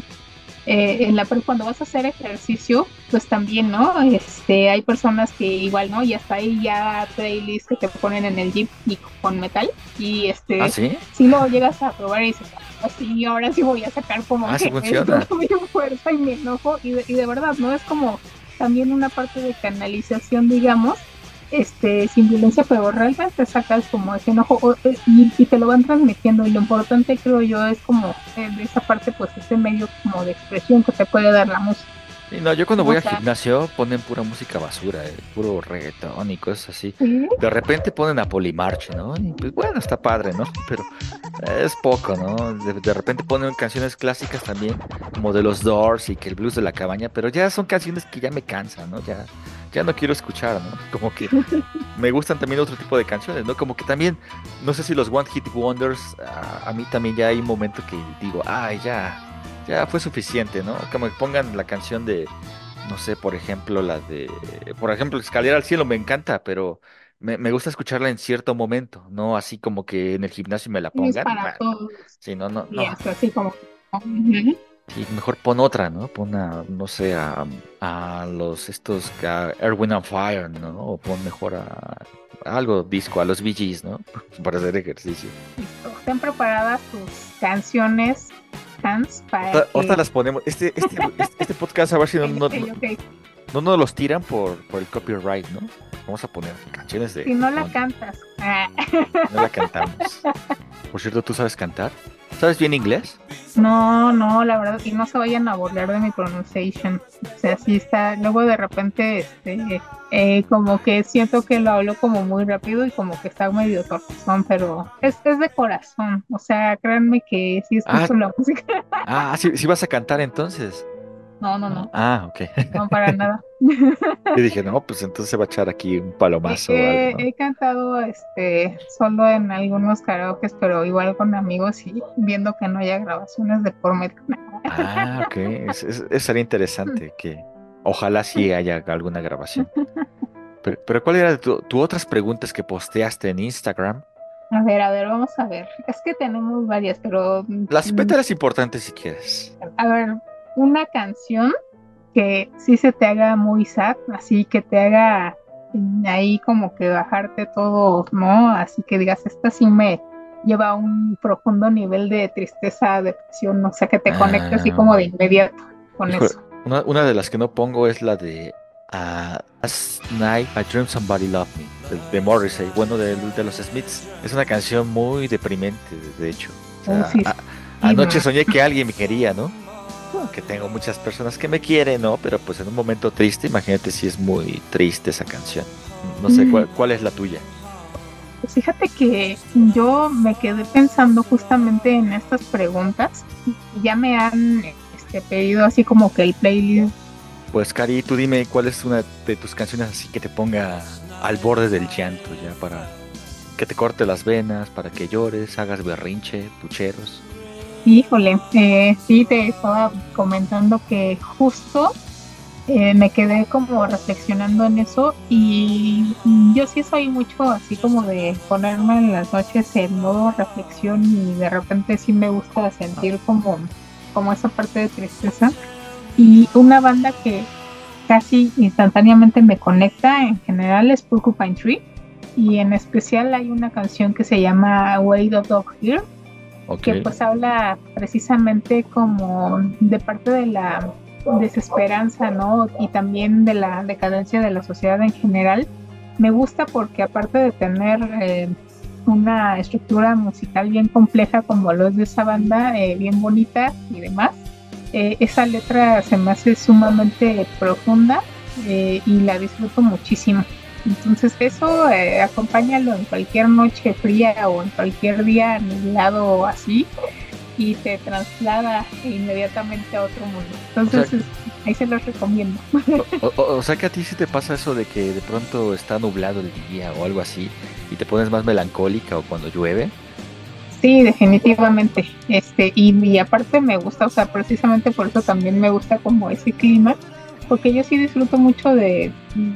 eh, en la, cuando vas a hacer ejercicio, pues también, ¿no? Este, hay personas que igual, ¿no? Y hasta ahí ya playlists que te ponen en el gym y con metal, y Ah, este, sí. si lo llegas a probar y dices, así, ahora sí voy a sacar como Ah, sí que esto funciona. mi fuerza y mi enojo, y de, y de verdad, ¿no? Es como también una parte de canalización, digamos, este, sin violencia, pero realmente sacas como ese enojo o, eh, y, y te lo van transmitiendo y lo importante creo yo es como eh, de esa parte pues ese medio como de expresión que te puede dar la música, Sí, no, yo cuando ¿no? voy O al sea, gimnasio ponen pura música basura, eh, puro reggaetón y cosas así. sí, De repente ponen a Polymarch, ¿no? Y pues bueno, está padre, ¿no? Pero es poco, ¿no? De, de repente ponen canciones clásicas también, como de los Doors y que el blues de la cabaña, pero ya son canciones que ya me cansan, ¿no? Ya, ya no quiero escuchar, ¿no? Como que me gustan también otro tipo de canciones, ¿no? Como que también, no sé si los One Hit Wonders, a, a mí también ya hay un momento que digo, ay, ya, ya fue suficiente, ¿no? Como que pongan la canción de, no sé, por ejemplo, la de, por ejemplo, Escalera al Cielo me encanta, pero me, me gusta escucharla en cierto momento, no así como que en el gimnasio me la es pongan. para Nah, todos sí, no, no, y no. es así como uh-huh. Sí, mejor pon otra, ¿no? Pon a, no sé, a, a los estos, a Earth, Wind and Fire, ¿no? O pon mejor a, a algo disco, a los Bee Gees, ¿no? Para hacer ejercicio. Listo. Estén preparadas tus canciones fans para Ahorita, ahorita que las ponemos. Este, este, este, este podcast a ver si no, no, okay, no, okay. no nos los tiran por, por el copyright, ¿no? Vamos a poner canciones de Si no la cuando cantas ah. no la cantamos. Por cierto, ¿tú sabes cantar? ¿Sabes bien inglés? No, no, la verdad, y no se vayan a burlar de mi pronunciation. O sea, sí está, luego de repente, este, eh, como que siento que lo hablo como muy rápido y como que está medio torpezón, pero es, es de corazón. O sea, créanme que sí Ah, escucho la música. ah, sí, sí vas a cantar entonces. No, no, No. no, Ah, ok. no para nada. Yo dije, no, pues entonces se va a echar aquí un He, palomazo o algo, he- ¿no? he cantado este solo en algunos karaokes, pero igual con amigos y viendo que no haya grabaciones de por medio. Ah, ok. Es, es- es- sería interesante que ojalá sí haya alguna grabación. Pero, pero ¿cuál era tu, tu otras preguntas que posteaste en Instagram? A ver, a ver, vamos a ver. Es que tenemos varias, pero Las mm, vete a las importantes si quieres. a ver, una canción que sí se te haga muy sad, así que te haga mm, ahí como que bajarte todo, ¿no? Así que digas, esta sí me, lleva un profundo nivel de tristeza, depresión, o sea que te conecta así Ah, como de inmediato con hijo, eso. una, una de las que no pongo es la de ah, Last Night I Dreamed Somebody Loved Me, de, de Morrissey, bueno, de, de los Smiths. Es una canción muy deprimente, de, de hecho. O Oh, sea, sí, a- sí, anoche no. soñé que alguien me quería, ¿no? Que tengo muchas personas que me quieren, ¿no? Pero pues en un momento triste, imagínate si es muy triste esa canción. No sé, Mm, ¿cuál, cuál es la tuya? pues fíjate que yo me quedé pensando justamente en estas preguntas y ya me han este, pedido así como que el playlist. Pues Cari, tú dime cuál es una de tus canciones así que te ponga al borde del llanto ya para que te corte las venas, para que llores, hagas berrinche, pucheros. Híjole, eh, sí, te estaba comentando que justo eh, me quedé como reflexionando en eso y yo sí soy mucho así como de ponerme en las noches en modo reflexión y de repente sí me gusta sentir como, como esa parte de tristeza y una banda que casi instantáneamente me conecta en general es Porcupine Tree y en especial hay una canción que se llama Way of Dog Here Ok. que pues habla precisamente como de parte de la desesperanza, ¿no? Y también de la decadencia de la sociedad en general. Me gusta porque aparte de tener eh, una estructura musical bien compleja como lo es de esa banda, eh, bien bonita y demás, eh, esa letra se me hace sumamente profunda eh, y la disfruto muchísimo. Entonces eso eh, acompáñalo en cualquier noche fría o en cualquier día nublado así y te traslada inmediatamente a otro mundo. O sea, Entonces es- ahí se los recomiendo. o, o- o sea que a ti sí te pasa eso de que de pronto está nublado el día o algo así y te pones más melancólica o cuando llueve. Sí, definitivamente. Este, y, y aparte me gusta, o sea, precisamente por eso también me gusta como ese clima, porque yo sí disfruto mucho de,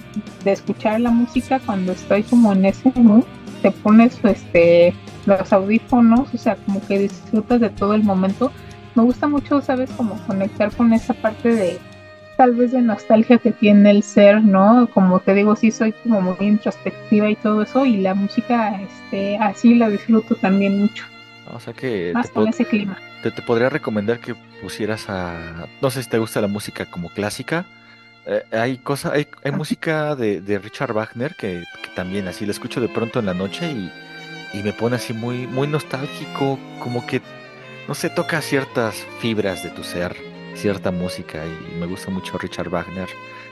de escuchar la música cuando estoy como en ese mood. Te pones este los audífonos, o sea, como que disfrutas de todo el momento. Me gusta mucho, sabes, como conectar con esa parte de tal vez de nostalgia que tiene el ser, ¿no? Como te digo, sí soy como muy introspectiva y todo eso, y la música, este, así la disfruto también mucho, O sea que te, más con po- ese clima. te, te podría recomendar que pusieras a... No sé si te gusta la música como clásica. Eh, hay cosa, hay, hay música de, de Richard Wagner que, que también así la escucho de pronto en la noche y, y me pone así muy, muy nostálgico, como que, no sé, toca ciertas fibras de tu ser, cierta música y me gusta mucho Richard Wagner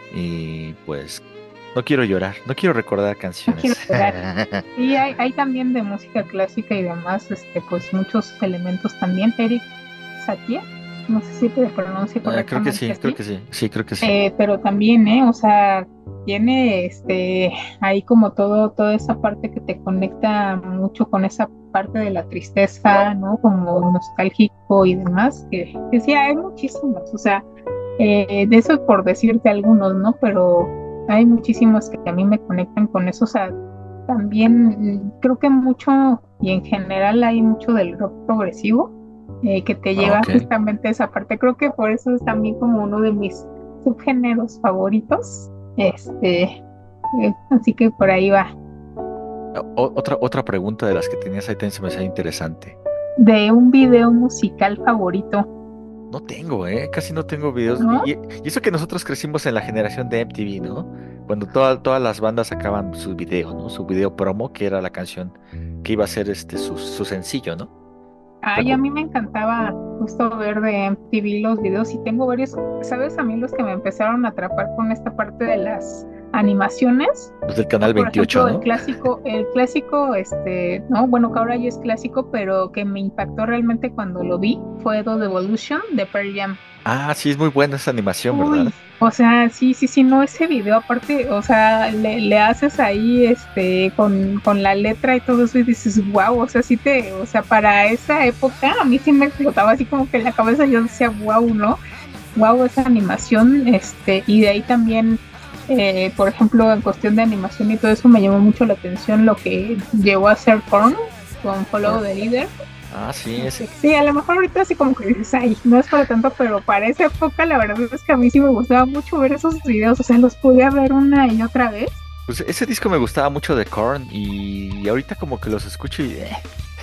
y pues no quiero llorar, no quiero recordar No quiero canciones. llorar. Y hay, hay también de música clásica y demás, este, pues muchos elementos también. Eric Satie, no sé si te pronuncie Ah, creo que correctamente sí, creo así, que sí, sí, creo que sí. eh, pero también, ¿eh? O sea, tiene este, ahí como todo, toda esa parte que te conecta mucho con esa parte de la tristeza, ¿no? Como nostálgico y demás, que, que sí, hay muchísimos, o sea, eh, de eso por decirte algunos, ¿no? Pero hay muchísimos que a mí me conectan con eso, o sea, también mm, creo que mucho y en general hay mucho del rock progresivo eh, que te Ah, lleva ok. justamente a esa parte. Creo que por eso es también como uno de mis subgéneros favoritos. Este, eh, así que por ahí va. O- otra, otra pregunta de las que tenías ahí también se me hacía interesante. De un video musical favorito, No tengo, ¿eh? Casi no tengo videos. ¿no? Y, y- y eso que nosotros crecimos en la generación de M T V, ¿no? Cuando toda- todas las bandas sacaban su video, ¿no? Su video promo, que era la canción que iba a ser este su, su sencillo, ¿no? Ay, a Recu- mí me encantaba justo ver de M T V los videos y tengo varios, ¿sabes? A mí los que me empezaron a atrapar con esta parte de las animaciones Los del fue, canal por veintiocho, ejemplo, el ¿no? clásico, el clásico, este, no, bueno, que ahora ya es clásico, pero que me impactó realmente cuando lo vi, fue The Evolution de Pearl Jam. Ah, sí, es muy buena esa animación, ¿verdad? Uy, o sea, sí, sí, sí, no, ese video aparte, o sea, le, le haces ahí, este, con, con la letra y todo eso y dices, wow, o sea, sí te, o sea, para esa época a mí sí me explotaba así como que en la cabeza yo decía, wow, ¿no? Wow, esa animación, este, y de ahí también, eh, por ejemplo, en cuestión de animación y todo eso me llamó mucho la atención lo que llegó a hacer Korn con Follow Por- the Leader. Ah, sí, es, Este, sí, a lo mejor ahorita así como que dices, ay, no es para tanto, pero para esa época la verdad es que a mí sí me gustaba mucho ver esos videos, o sea, los podía ver una y otra vez. pues ese disco me gustaba mucho de Korn y ahorita como que los escucho y eh,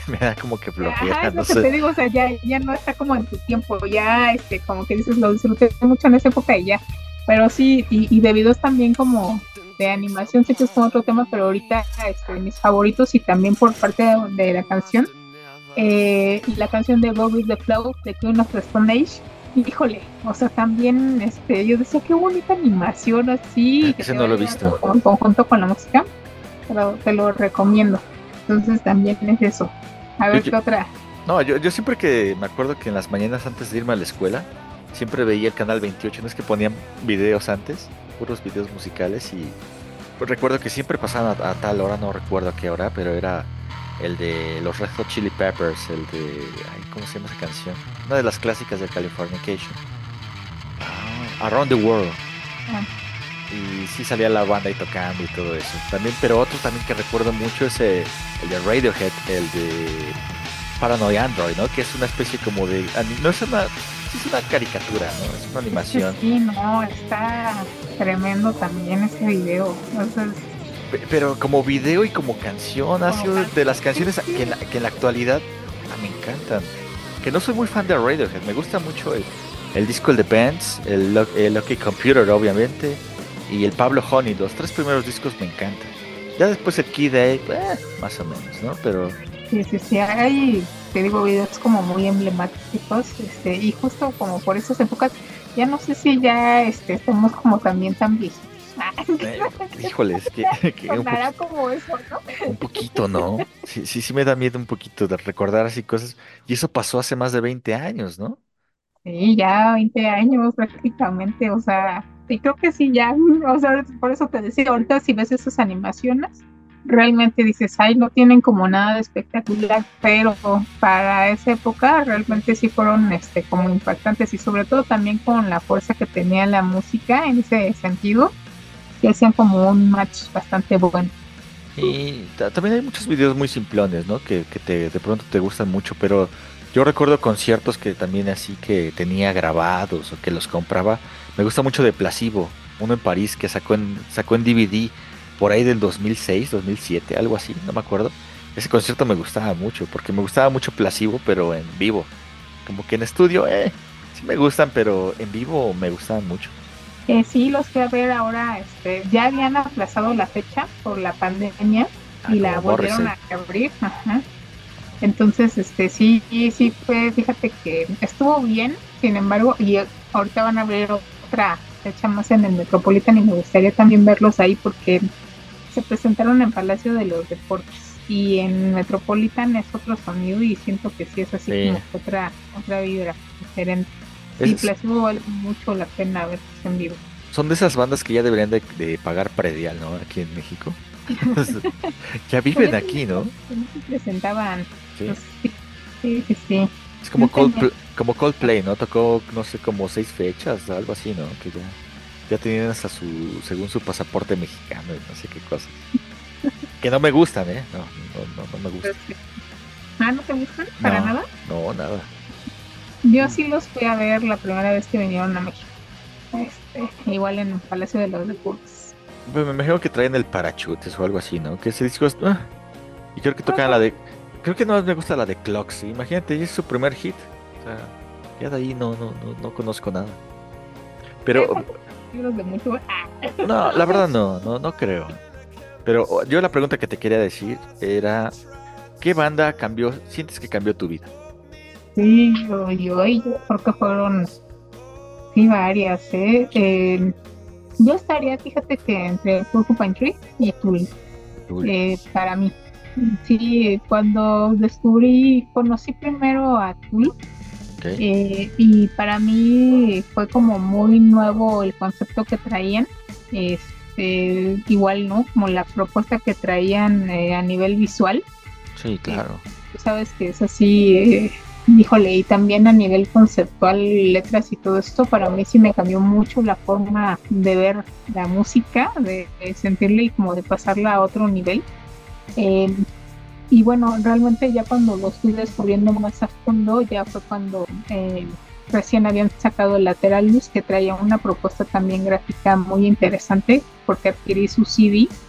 me da como que Ajá, flojera, es no lo que sé. te digo, o sea, ya, ya no está como en tu tiempo, ya, este, como que dices, lo disfruté mucho en esa época y ya, pero sí, y, y de videos también como de animación, sé que es como otro tema, pero ahorita, este, mis favoritos y también por parte de, de la canción, eh, la canción de Go With The Flow de Queen of the Stone Age, híjole, o sea, también, este, yo decía, qué bonita animación así, que Ese te no lo he vaya visto. en conjunto con la música, pero te lo recomiendo, entonces también es eso. A Yo- ver yo- qué otra. no, yo, yo siempre que me acuerdo que en las mañanas antes de irme a la escuela, siempre veía el canal veintiocho, no es que ponían videos antes, puros videos musicales y pues recuerdo que siempre pasaban a, a tal hora, no recuerdo a qué hora, pero era el de los Red Hot Chili Peppers, el de, ay, ¿cómo se llama esa canción? Una de las clásicas de Californication. Ah, Around the World. Ah, Y sí salía la banda ahí tocando y todo eso. También, pero otro también que recuerdo mucho es eh, el de Radiohead, el de Paranoid Android, ¿no? Que es una especie como de... ani- No es una... Sí es una caricatura, ¿no? Es una animación. sí, no, está tremendo también ese video. Entonces, Pe- Pero como video y como canción, ha como sido can- de las canciones sí, sí. que en la, que en la actualidad ah, me encantan. Que no soy muy fan de Radiohead, me gusta mucho el, el disco el de Bands, el, Lo- el OK Computer obviamente, y el Pablo Honey, los tres primeros discos me encantan. Ya después el Kid A, eh, más o menos, ¿no? Pero Sí, sí, sí, hay, te digo, videos como muy emblemáticos, este, y justo como por esas épocas, ya no sé si ya este, estemos como también tan viejitos. eh, híjole, es que, que un, Sonará poqui- como eso, ¿no? un poquito, ¿no? Sí, sí, sí me da miedo un poquito de recordar así cosas. Y eso pasó hace más de veinte años, ¿no? Sí, ya veinte años prácticamente, o sea, y creo que sí, ya, o sea, por eso te decía, ahorita si ves esas animaciones, realmente dices, ay, no tienen como nada de espectacular, pero para esa época realmente sí fueron, este, como impactantes y sobre todo también con la fuerza que tenía la música en ese sentido, que hacían como un match bastante bueno. Y ta- también hay muchos videos muy simplones, ¿no? Que, que te, de pronto te gustan mucho, pero yo recuerdo conciertos que también así que tenía grabados o que los compraba. Me gusta mucho de Placebo, uno en París que sacó en, sacó en D V D por ahí del dos mil seis, dos mil siete, algo así, no me acuerdo. Ese concierto me gustaba mucho, porque me gustaba mucho Placebo, pero en vivo. Como que en estudio, eh, sí me gustan, pero en vivo me gustaban mucho. Eh, sí, los fui a ver ahora, este, ya habían aplazado la fecha por la pandemia Ah, y la como volvieron Morrissey. a abrir, ajá. Entonces, este, sí, sí fue, fíjate que estuvo bien, sin embargo, y ahorita van a abrir otra fecha más en el Metropolitan y me gustaría también verlos ahí porque se presentaron en Palacio de los Deportes y en Metropolitan es otro sonido y siento que sí es así Sí. como que otra, otra vibra diferente. Es- Sí, Placebo vale mucho la pena verlos en vivo. Son de esas bandas que ya deberían de, de pagar predial, ¿no? Aquí en México. Ya viven Pues, aquí, ¿no? que no se presentaban. Sí. Pues, sí, sí, sí, sí. Es como No tenía- Coldplay, como Coldplay, ¿no? Tocó, no sé, como seis fechas, algo así, ¿no? Que ya, ya tenían hasta su, según su pasaporte mexicano y no sé qué cosas. Que no me gustan, ¿eh? No, no, no, no me gustan. Pues, sí. Ah, ¿no te gustan? ¿Para No, nada? no, nada. Yo sí los fui a ver la primera vez que vinieron a México. Este, igual en el Palacio de los Deportes. Pues me imagino que traen el Parachutes o algo así, ¿no? Que ese disco es... ah, y creo que tocan la de... Creo que no me gusta la de Clocks, ¿sí? Imagínate, es su primer hit. O sea, ya de ahí no, no, no, no conozco nada. Pero, Libros de mucho. Ah, no, la verdad no, no, no creo. Pero oh, yo la pregunta que te quería decir era, ¿qué banda cambió, sientes que cambió tu vida? sí, yo, yo, yo creo que fueron sí varias, ¿eh? Eh, yo estaría, fíjate que entre Porcupine Tree y Tool, Uy, eh, para mí. Sí, cuando descubrí, conocí primero a Tool. ok. Eh, y para mí fue como muy nuevo el concepto que traían, este, igual, ¿no? Como la propuesta que traían eh, a nivel visual, Sí, claro. tú sabes que es así, eh, híjole, y también a nivel conceptual, letras y todo esto, para mí sí me cambió mucho la forma de ver la música, de, de sentirla y como de pasarla a otro nivel. Eh, y bueno, realmente ya cuando lo estoy descubriendo más a fondo, ya fue cuando eh, recién habían sacado el Lateralus, que traía una propuesta también gráfica muy interesante, porque adquirí su C D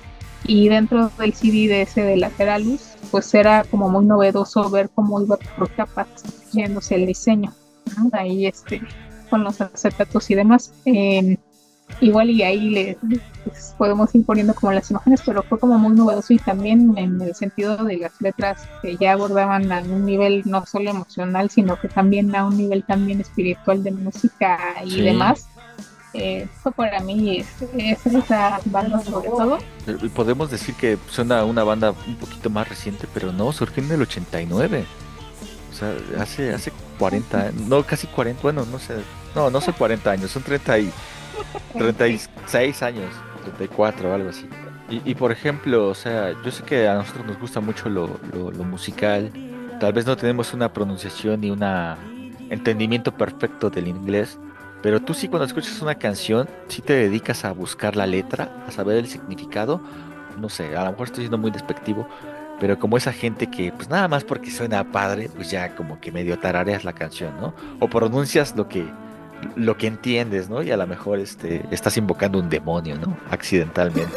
y dentro del C D de ese de Lateralus, pues era como muy novedoso ver cómo iba por capas yéndose el diseño, ¿no? Ahí este, con los acetatos y demás. Eh, igual y ahí les, les podemos ir poniendo como las imágenes, pero fue como muy novedoso y también en el sentido de las letras que ya abordaban a un nivel no solo emocional, sino que también a un nivel también espiritual de música y sí. demás. Eh, fue para mí es, es esa banda sobre todo. Podemos decir que suena una banda un poquito más reciente, pero no, surgió en el ochenta y nueve. O sea, hace, hace cuarenta, no, casi cuarenta, bueno, no sé, no, no son cuarenta años, son treinta y, treinta y seis años, treinta y cuatro o algo así. Y, y por ejemplo, o sea, yo sé que a nosotros nos gusta mucho lo, lo, lo musical, tal vez no tenemos una pronunciación ni un entendimiento perfecto del inglés, pero tú sí cuando escuchas una canción, sí te dedicas a buscar la letra, a saber el significado. No sé, a lo mejor estoy siendo muy despectivo, pero como esa gente que, pues nada más porque suena padre, pues ya como que medio tarareas la canción, ¿no? O pronuncias lo que, lo que entiendes, ¿no? Y a lo mejor este, estás invocando un demonio, ¿no? Accidentalmente.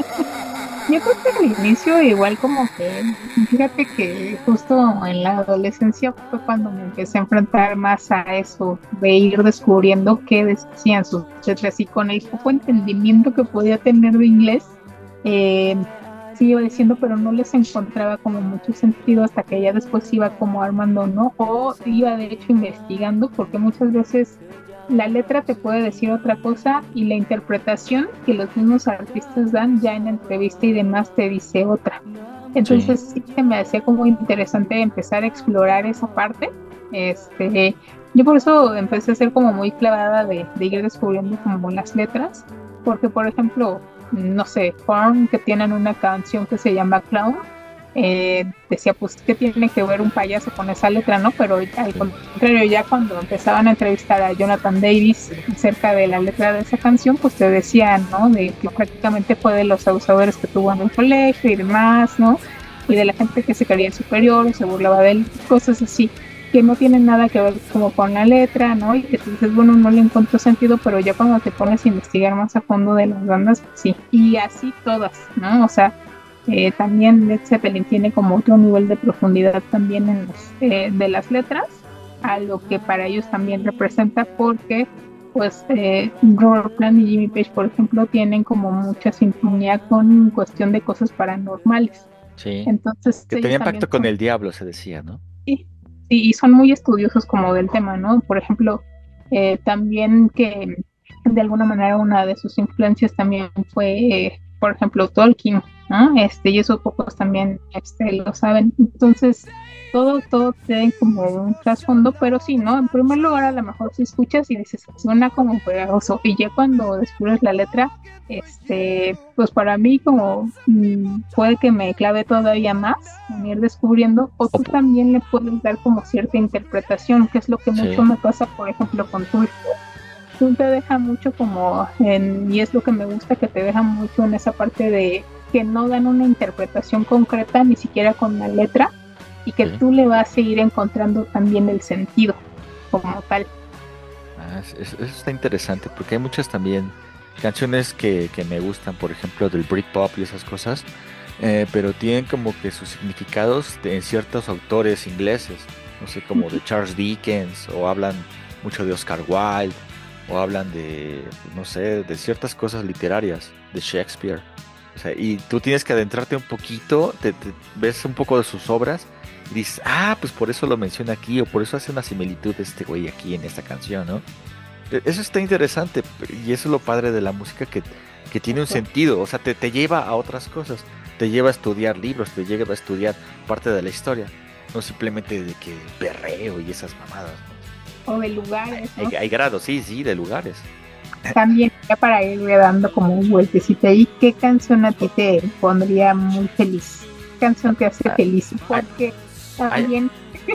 Yo creo que al inicio igual como que, fíjate que justo en la adolescencia fue cuando me empecé a enfrentar más a eso, de ir descubriendo qué decían sus letras y con el poco entendimiento que podía tener de inglés, eh, sí iba diciendo, pero no les encontraba como mucho sentido hasta que ya después iba como armando, ¿no? O iba de hecho investigando, porque muchas veces la letra te puede decir otra cosa y la interpretación que los mismos artistas dan ya en entrevista y demás te dice otra. Entonces sí, sí se me hacía como interesante empezar a explorar esa parte. Este, yo por eso empecé a ser como muy clavada de, de ir descubriendo como las letras, porque por ejemplo, no sé, Korn, que tienen una canción que se llama Clown, Eh, decía pues que tiene que ver un payaso con esa letra, ¿no? Pero al contrario, ya cuando empezaban a entrevistar a Jonathan Davis acerca de la letra de esa canción, pues te decían, ¿no? De que prácticamente fue de los abusadores que tuvo en el colegio y demás, ¿no? Y de la gente que se creía superior o se burlaba de él, cosas así que no tienen nada que ver como con la letra, ¿no? Y que tú dices, bueno, no le encuentro sentido, pero ya cuando te pones a investigar más a fondo de las bandas, sí, y así todas, ¿no? O sea, Eh, también Led Zeppelin tiene como otro nivel de profundidad también en los, eh, de las letras, a lo que para ellos también representa, porque pues eh, Robert Plant y Jimmy Page, por ejemplo, tienen como mucha sintonía con cuestión de cosas paranormales. Sí. Entonces que tenía pacto con el diablo, se decía, ¿no? Sí, sí, y son muy estudiosos como del tema, ¿no? Por ejemplo, eh, también que de alguna manera una de sus influencias también fue, eh, por ejemplo, Tolkien, ¿no? Este, y eso pocos también este, lo saben. Entonces, todo, todo tiene como un trasfondo, pero sí, ¿no? En primer lugar, a lo mejor si escuchas y dices, suena como pegajoso, y ya cuando descubres la letra, este, pues para mí como mmm, puede que me clave todavía más en ir descubriendo, o tú también le puedes dar como cierta interpretación, que es lo que mucho sí. me pasa, por ejemplo, con tu tú te deja mucho como en, y es lo que me gusta, que te deja mucho en esa parte de que no dan una interpretación concreta ni siquiera con la letra, y que sí. tú le vas a ir encontrando también el sentido como tal. Ah, eso, eso está interesante, porque hay muchas también canciones que, que me gustan, por ejemplo del Britpop y esas cosas, eh, pero tienen como que sus significados en ciertos autores ingleses, no sé, como de Charles Dickens, o hablan mucho de Oscar Wilde, o hablan de, no sé, de ciertas cosas literarias, de Shakespeare. O sea, y tú tienes que adentrarte un poquito, te, te ves un poco de sus obras y dices, ah, pues por eso lo menciona aquí, o por eso hace una similitud este güey aquí en esta canción, ¿no? Eso está interesante, y eso es lo padre de la música, que, que tiene un sentido, o sea, te, te lleva a otras cosas, te lleva a estudiar libros, te lleva a estudiar parte de la historia, no simplemente de que berreo y esas mamadas, ¿no? O de lugares, ¿no? Hay, hay grados, sí, sí, de lugares. También, ya para irle dando como un vueltecito ahí, ¿qué canción a ti te pondría muy feliz? ¿Qué canción te hace feliz? Porque también...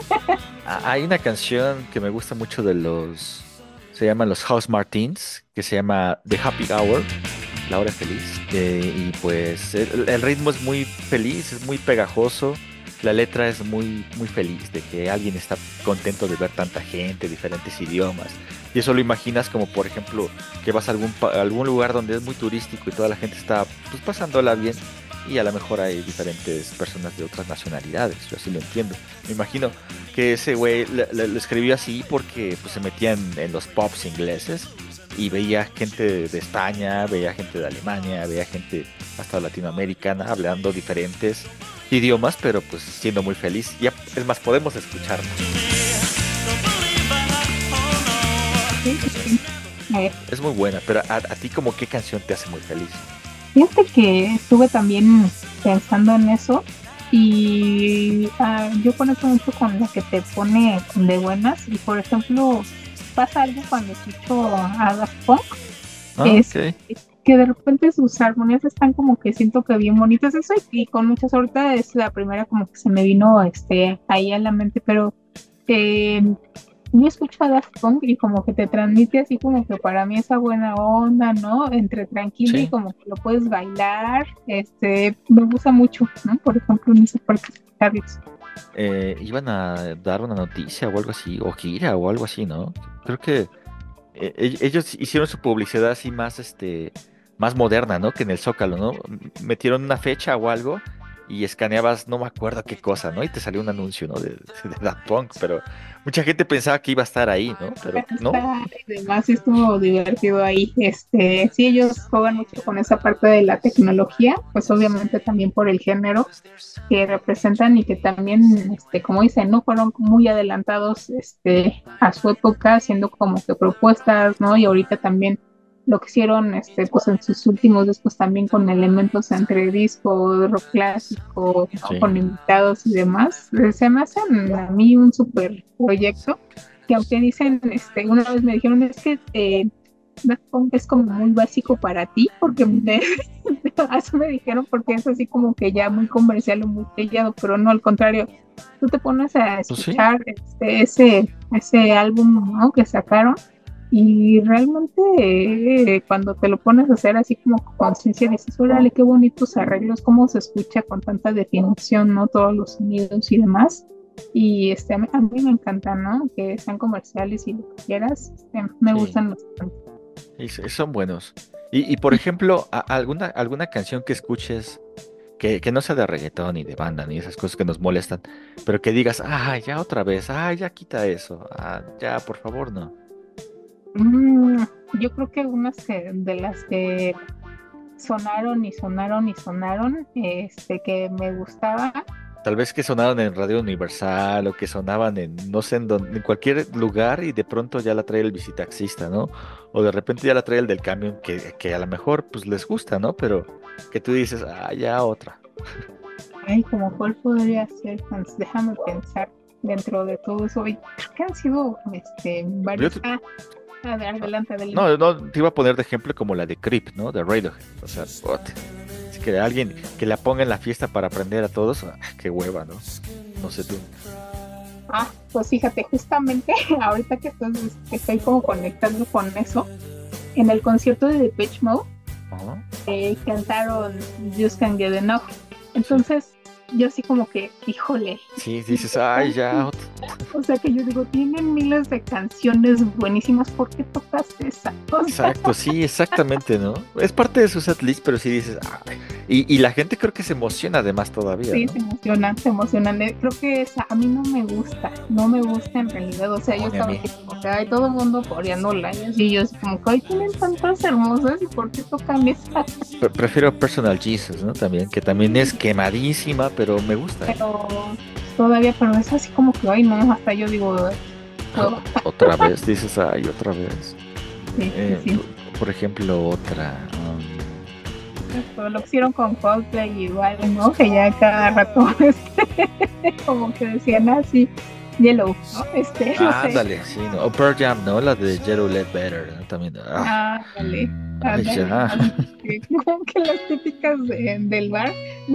Hay, hay una canción que me gusta mucho de los... Se llaman los House Martins, que se llama The Happy Hour, la hora feliz. Eh, y pues el, el ritmo es muy feliz, es muy pegajoso. La letra es muy, muy feliz de que alguien está contento de ver tanta gente, diferentes idiomas. Y eso lo imaginas como, por ejemplo, que vas a algún, a algún lugar donde es muy turístico y toda la gente está pues pasándola bien. y a lo mejor hay diferentes personas de otras nacionalidades, yo así lo entiendo. Me imagino que ese güey lo, lo- lo escribió así porque pues, se metía en, en los pubs ingleses y veía gente de España, veía gente de Alemania, veía gente hasta latinoamericana hablando diferentes idiomas, pero pues siendo muy feliz. Ya, es más, podemos escucharlo. Sí, sí, sí. A ver, Es muy buena, pero a, a ti como qué canción te hace muy feliz. fíjate que estuve también pensando en eso y ah, yo conecto mucho con la que te pone de buenas y por ejemplo pasa algo cuando escucho a Daft Punk, Ah, es ok. que de repente sus armonías están como que siento que bien bonitas eso y, y con mucha suerte es la primera como que se me vino este ahí a la mente, pero eh, yo escucho a Daft Punk y como que te transmite así como que para mí esa buena onda, ¿no? Entre tranquilo y Sí. como que lo puedes bailar, este, me gusta mucho, ¿no? Por ejemplo, en ese parte escucharlos. Eh, iban a dar una noticia o algo así, o gira o algo así, ¿no? Creo que eh, ell- ellos hicieron su publicidad así más, este, más moderna, ¿no? Que en el Zócalo, ¿no? M- Metieron una fecha o algo y escaneabas, no me acuerdo qué cosa, ¿no? Y te salió un anuncio, ¿no? De, de Daft Punk, pero mucha gente pensaba que iba a estar ahí, ¿no? Pero no. Está, además estuvo divertido ahí. Este, sí, ellos juegan mucho con esa parte de la tecnología, pues obviamente también por el género que representan y que también, este, como dicen, no fueron muy adelantados, este, a su época, haciendo como que propuestas, ¿no? Y ahorita también lo que hicieron, este, pues en sus últimos discos también con elementos entre disco, rock clásico, ¿no? Sí. Con invitados y demás, eh, se me hacen a mí un super proyecto que aunque dicen, este, una vez me dijeron, es que eh, Daft Punk es como muy básico para ti, porque me, así me dijeron, porque es así como que ya muy comercial o muy trillado, pero no, al contrario, tú te pones a Pues sí. escuchar este, ese, ese álbum, ¿no? Que sacaron y realmente eh, cuando te lo pones a hacer así como con conciencia dices, órale, qué bonitos arreglos, cómo se escucha con tanta definición, ¿no? Todos los sonidos y demás. Y este, a mí, a mí me encanta, ¿no? Que sean comerciales y lo que quieras, este, me Sí. gustan bastante. Y s- son buenos. Y, y por ejemplo, a- alguna, alguna canción que escuches que, que no sea de reggaetón ni de banda ni esas cosas que nos molestan, pero que digas, ah, ya otra vez, ah, ya quita eso, ah, ya, por favor, no. Mm, yo creo que unas que, de las que sonaron y sonaron y sonaron, este, que me gustaba. Tal vez que sonaban en Radio Universal o que sonaban en, no sé, en, dónde- en cualquier lugar y de pronto ya la trae el visitaxista, ¿no? O de repente ya la trae el del camión que, que a lo mejor pues les gusta, ¿no? Pero que tú dices, ah, ya otra. Ay, como cuál podría ser, Hans? Déjame pensar dentro de todo eso. Y creo que han sido este, Yo varios. te- Ah, a ver, adelante, adelante. no, no, te iba a poner de ejemplo como la de Creep, ¿no? De Radiohead. O sea, puta. Así que alguien que la ponga en la fiesta para aprender a todos, ah, qué hueva, ¿no? No sé tú. Ah, pues fíjate, justamente ahorita que, entonces, que estoy como conectando con eso, en el concierto de Depeche Mode Ajá. eh, cantaron Just Can't Get Enough. Entonces, yo así como que, híjole, Sí, dices, ay, ya, otra. o sea que yo digo, tienen miles de canciones buenísimas, ¿por qué tocaste esa? O sea, Exacto, sí, exactamente, ¿no? Es parte de su setlist, pero sí dices, ay. Y, y la gente creo que se emociona además todavía, sí, ¿no? se emocionan, se emocionan. Eh, Creo que esa a mí no me gusta, no me gusta en realidad. O sea, No, yo ni a estaba mí. así como que hay todo el mundo coreándola y así, yo así como que, ay, tienen tantas hermosas y ¿por qué tocan esa? Pre- prefiero Personal Jesus, ¿no? También, que también es quemadísima, pero me gusta. Pero todavía, pero es así como que, ay, no, hasta yo digo, hueva. Otra vez, dices, ay, otra vez. Sí, Eh, sí, sí. por- por ejemplo, otra. um, Pero lo que hicieron con Coldplay igual, ¿no? Que ya cada rato, este, como que decían así, Yellow, ¿no? Este, no sé. ándale, sí, ¿no? O Pearl Jam, ¿no? La de Jero Let Better, ¿no? También. Ah, Ándale, ay, ándale. ya. Sí, como que las típicas de- del bar.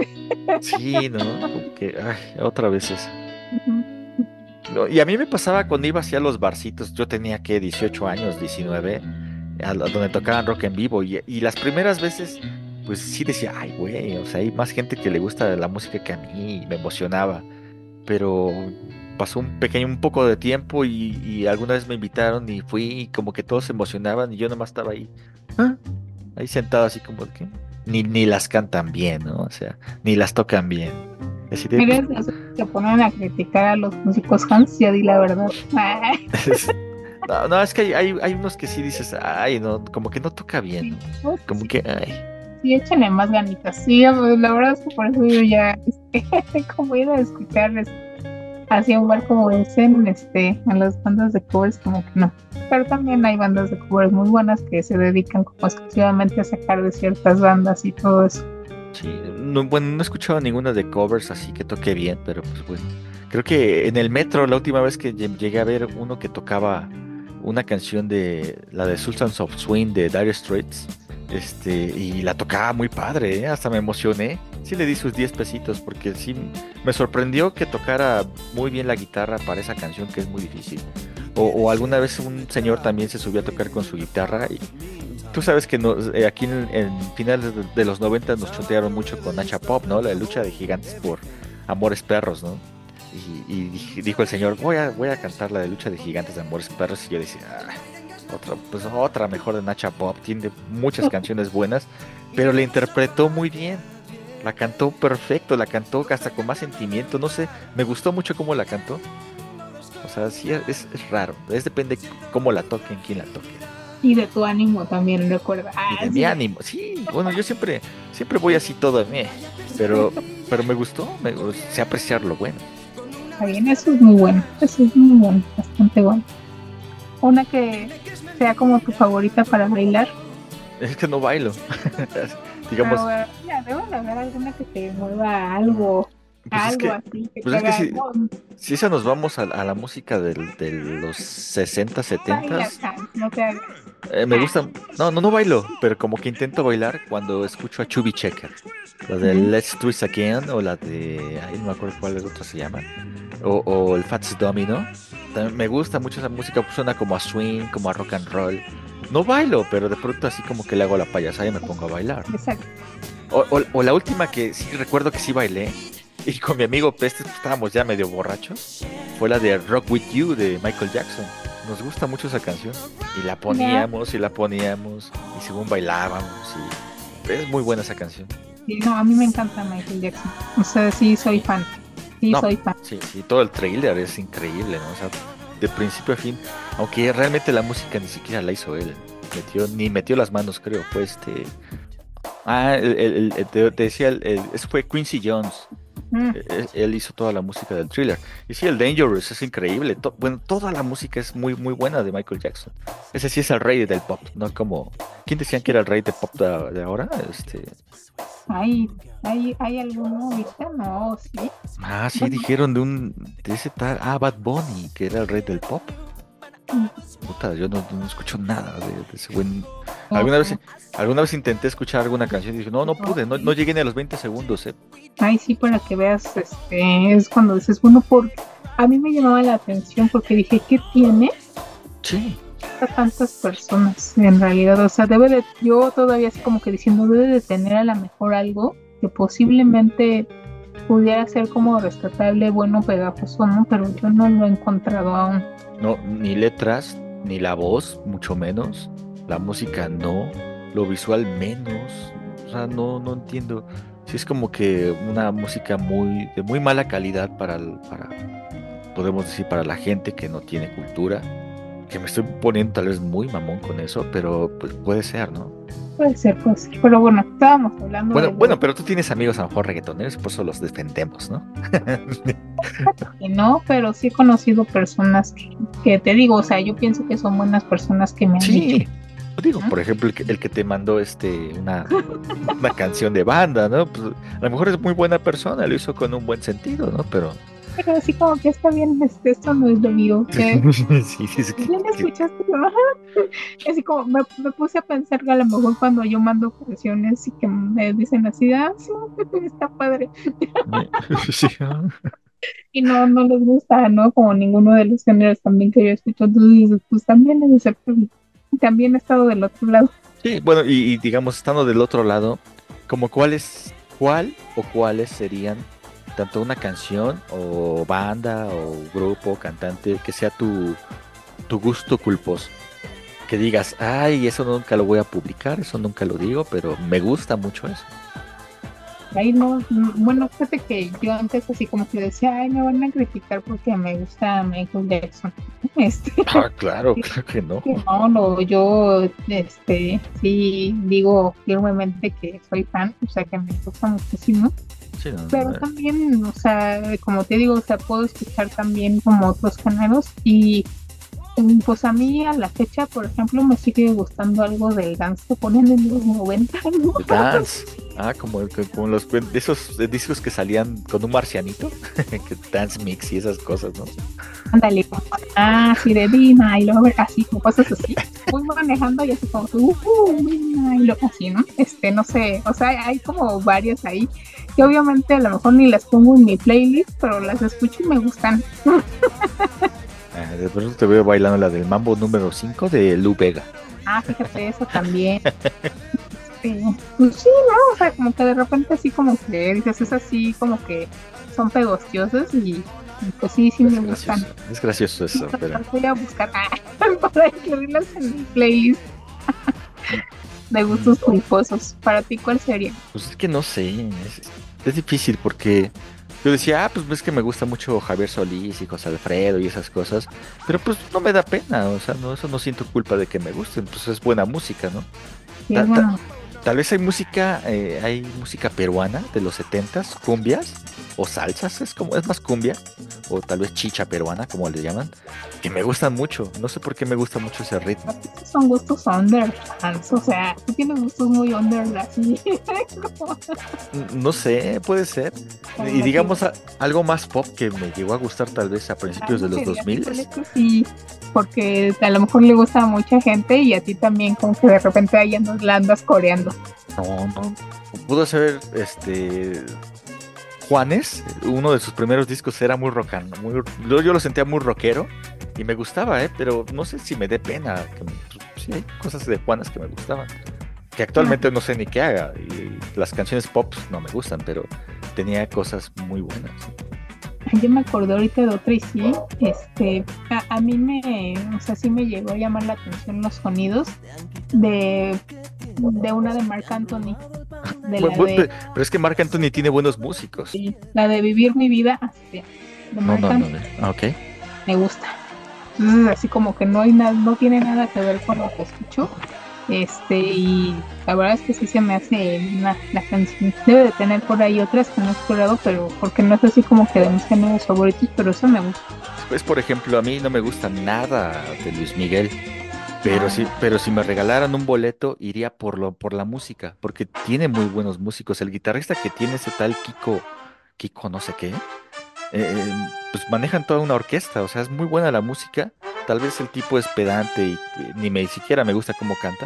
Sí, ¿no? Como que, ay, otra vez eso. Ujú. No, y a mí me pasaba cuando iba hacia los barcitos, yo tenía que dieciocho años, diecinueve, a la- donde tocaban rock en vivo, y, y las primeras veces, pues sí decía, ay, güey, o sea, hay más gente que le gusta la música que a mí, y me emocionaba, pero pasó un pequeño, un poco de tiempo y, y alguna vez me invitaron y fui y como que todos se emocionaban y yo nomás estaba ahí, ah, ahí sentado así como, ¿qué? ni, ni las cantan bien, ¿no? O sea, ni las tocan bien. Así de, Mira, se ponen a criticar a los músicos Hans, ya di la verdad. pues, no, no, es que hay, hay, hay unos que sí dices, ay, no, como que no toca bien, Sí, ¿no? pues, Como sí, que, ay. sí, échenle más ganitas. Sí, pues, la verdad es que por eso yo ya, este, como ir a escuchar este, así un bar como ese, en, este, en las bandas de covers, como que no. Pero también hay bandas de covers muy buenas que se dedican como exclusivamente a sacar de ciertas bandas y todo eso. Sí, no, bueno, no he escuchado ninguna de covers así que toque bien, pero pues bueno. Creo que en el metro, la última vez que lle- llegué a ver uno que tocaba una canción de la de Sultans of Swing de Dire Straits, este, y la tocaba muy padre, ¿eh? Hasta me emocioné. Sí le di sus diez pesitos porque sí me sorprendió que tocara muy bien la guitarra para esa canción que es muy difícil. O, o alguna vez un señor también se subió a tocar con su guitarra. Tú sabes que nos, eh, aquí en, en finales de, de los noventa nos chotearon mucho con Nacha Pop, ¿no? La lucha de gigantes por Amores Perros, ¿no? Y, y dij- dijo el señor, voy a, voy a cantar la de lucha de gigantes de Amores Perros. Y yo decía, "Ah, otra, pues otra mejor de Nacha Pop. Tiene muchas canciones buenas, pero la interpretó muy bien. La cantó perfecto, la cantó hasta con más sentimiento. No sé, me gustó mucho cómo la cantó. O sea, sí, es, es raro. Es depende cómo la toquen, quién la toque. Y de tu ánimo también, recuerda. Y Ah, de mi sí, ánimo. Sí, bueno, yo siempre, siempre voy así todo meh, pero, pero me gustó, me, sé apreciar lo bueno. está bien, eso es muy bueno. Eso es muy bueno, bastante bueno. Una que sea como tu favorita para bailar. Es que no bailo. Pero Digamos, bueno, mira, debo de haber alguna que te mueva a algo, pues a es algo que, así, que pues te es que haga, si, no, si esa nos vamos a, a la música del- de los sesenta setenta, baila, Hans, no te hagas. eh, me Ah, gusta, no, no, no bailo, pero como que intento bailar cuando escucho a Chubby Checker. La de ujú. Let's Twist Again o la de, ay, no me acuerdo cuál es otra se llama. O, o el Fats Domino. También me gusta mucho esa música, pues suena como a swing, como a rock and roll. No bailo, pero de pronto así como que le hago la payasada y me pongo a bailar. Exacto. O, o- o la última que sí recuerdo que sí bailé, y con mi amigo Peste pues, estábamos ya medio borrachos, fue la de Rock With You de Michael Jackson. Nos gusta mucho esa canción. Y la Ya, poníamos y la poníamos, y según bailábamos, y es muy buena esa canción. sí, no, a mí me encanta Michael Jackson. O sea, sí soy fan. Sí, No, soy fan. sí, sí, todo el trailer es increíble, ¿no? O sea, de principio a fin, aunque realmente la música ni siquiera la hizo él, metió, ni metió las manos, creo, fue este... Ah, el, el- el- te, te decía, el, el- ese fue Quincy Jones, Mm, e- e- él hizo toda la música del thriller. Y sí, el Dangerous es increíble, to- bueno, toda la música es muy, muy buena de Michael Jackson. Ese sí es el rey del pop, no como... ¿Quién decían que era el rey del pop de, de ahora? Este... ¿Hay, hay, hay alguno ahorita? No, sí. Ah, sí, Bueno, dijeron de un... de ese tal... Ah, Bad Bunny, que era el rey del pop. Puta, yo no, no escucho nada de, de ese buen. no, Alguna vez, alguna vez intenté escuchar alguna canción y dije, no, no pude, no, no llegué ni a los veinte segundos, eh. ay, sí, para que veas, este, es cuando dices, bueno, por, a mí me llamaba la atención porque dije, ¿qué tiene Sí, a tantas personas en realidad? O sea, debe de, yo todavía así como que diciendo, debe de tener a lo mejor algo que posiblemente pudiera ser como rescatable, bueno, pegajoso, ¿no? Pero yo no lo he encontrado aún. no, ni letras, ni la voz, mucho menos. La música no, lo visual menos. O sea, no, no entiendo. Sí es como que una música muy, de muy mala calidad para, el- para, podemos decir, para la gente que no tiene cultura. Que me estoy poniendo tal vez muy mamón con eso, pero pues puede ser, ¿no? Puede ser, puede ser. Pero bueno, estábamos hablando Bueno, de bueno, pero tú tienes amigos a lo mejor reggaetoneros, por eso los defendemos, ¿no? que no, pero sí he conocido personas que, que te digo, o sea, yo pienso que son buenas personas que me han dicho. Sí, yo digo, ¿Mm? por ejemplo, el que, el que te mandó este una, una canción de banda, ¿no? Pues a lo mejor es muy buena persona, lo hizo con un buen sentido, ¿no? Pero Pero así como que está bien, este, esto no es lo mío. Que sí, sí, es que, bien que- escuchaste, ajá. Así como me, me puse a pensar que a lo mejor cuando yo mando canciones y que me dicen así, ah, sí, está padre. sí, ah. Y no, no les gusta, ¿no? Como ninguno de los géneros también que yo escucho. Entonces dices, pues también es ser, también he estado del otro lado. Sí, bueno, y, y digamos, estando del otro lado, como cuáles, cuál o cuáles serían tanto una canción o banda o grupo, cantante, que sea tu, tu gusto culposo, que digas, ay, eso nunca lo voy a publicar, eso nunca lo digo, pero me gusta mucho eso. Ahí no, mm, bueno, fíjate que yo antes así como que decía, ay, me van a criticar porque me gusta Michael Jackson. Este, Ah, claro, claro que no. que no, no, yo, este, sí digo firmemente que soy fan, o sea, que me gusta muchísimo, Sí, no, pero no, también, o sea, como te digo, o sea, puedo escuchar también como otros géneros y mm, pues a mí a la fecha, por ejemplo, me sigue gustando algo del dance que ponen en los noventa, ¿no? The Dance. Ah, como, que- como los de esos discos que salían con un marcianito, que Dance Mix y esas cosas, ¿no? Ándale, como, ah, sí, de Dina, y luego así, como cosas así. Voy manejando y así como, uh, uh, Dina, y luego así, ¿no? Este, no sé, o sea, hay como varias ahí, que obviamente a lo mejor ni las pongo en mi playlist, pero las escucho y me gustan. Ah, de pronto te veo bailando la del Mambo número cinco de Lu Vega. Ah, fíjate, eso también. Este, pues sí, ¿no? O sea, como que de repente así como que dices, es así como que son pegostiosos y, y pues sí, sí Es me gustan. gracioso, es gracioso eso, pero Las voy a buscar ah, para incluirlas en mi playlist de gustos culposos. Para ti, ¿cuál sería? pues es que no sé, es, es difícil porque yo decía, ah, pues ves que me gusta mucho Javier Solís y José Alfredo y esas cosas, pero pues no me da pena, o sea, no, eso no siento culpa de que me gusten, pues es buena música, ¿no? Sí, Ta- es ta- bueno. Tal vez hay música, eh, hay música peruana de los setentas, cumbias o salsas, es como, es más cumbia, o tal vez chicha peruana, como le llaman, que me gustan mucho. No sé por qué me gusta mucho ese ritmo. Estos son gustos undergrounds, o sea, tú tienes gustos muy under así. como- N- No sé, puede ser. como Y que- digamos a- algo más pop que me llegó a gustar tal vez a principios de los sería dos mil. híjole, que sí, porque a lo mejor le gusta a mucha gente y a ti también como que de repente ahí andas, la andas coreando. No, no. Pudo ser este Juanes, uno de sus primeros discos era muy rockano, muy, yo, yo lo sentía muy rockero y me gustaba, ¿eh? Pero no sé si me dé pena. Que me- pues, sí, hay cosas de Juanes que me gustaban, que actualmente no sé ni qué haga. Y las canciones pop no me gustan, pero tenía cosas muy buenas. Yo me acordé ahorita de otra y sí, este, a, a mí me, o sea, sí me llegó a llamar la atención los sonidos de, de una de Marc Anthony, de la Bu- bu- de, pe- Pero es que Marc Anthony tiene buenos músicos. sí, la de Vivir mi vida, así, de No, Marc no, no. Anthony, no. Ah, ok. me gusta. Entonces, así como que no hay nada, no tiene nada que ver con lo que escucho. Este, y la verdad es que sí se me hace una, la canción. Debe de tener por ahí otras que no he explorado, pero porque no es así como que de mis géneros favoritos, pero eso me gusta. Pues, por ejemplo, a mí no me gusta nada de Luis Miguel. Pero Ah. sí, pero si me regalaran un boleto, iría por lo, por la música, porque tiene muy buenos músicos. El guitarrista que tiene ese tal Kiko, Kiko no sé qué, eh, eh, pues manejan toda una orquesta, o sea, es muy buena la música. Tal vez el tipo es pedante y eh, ni me siquiera me gusta cómo canta,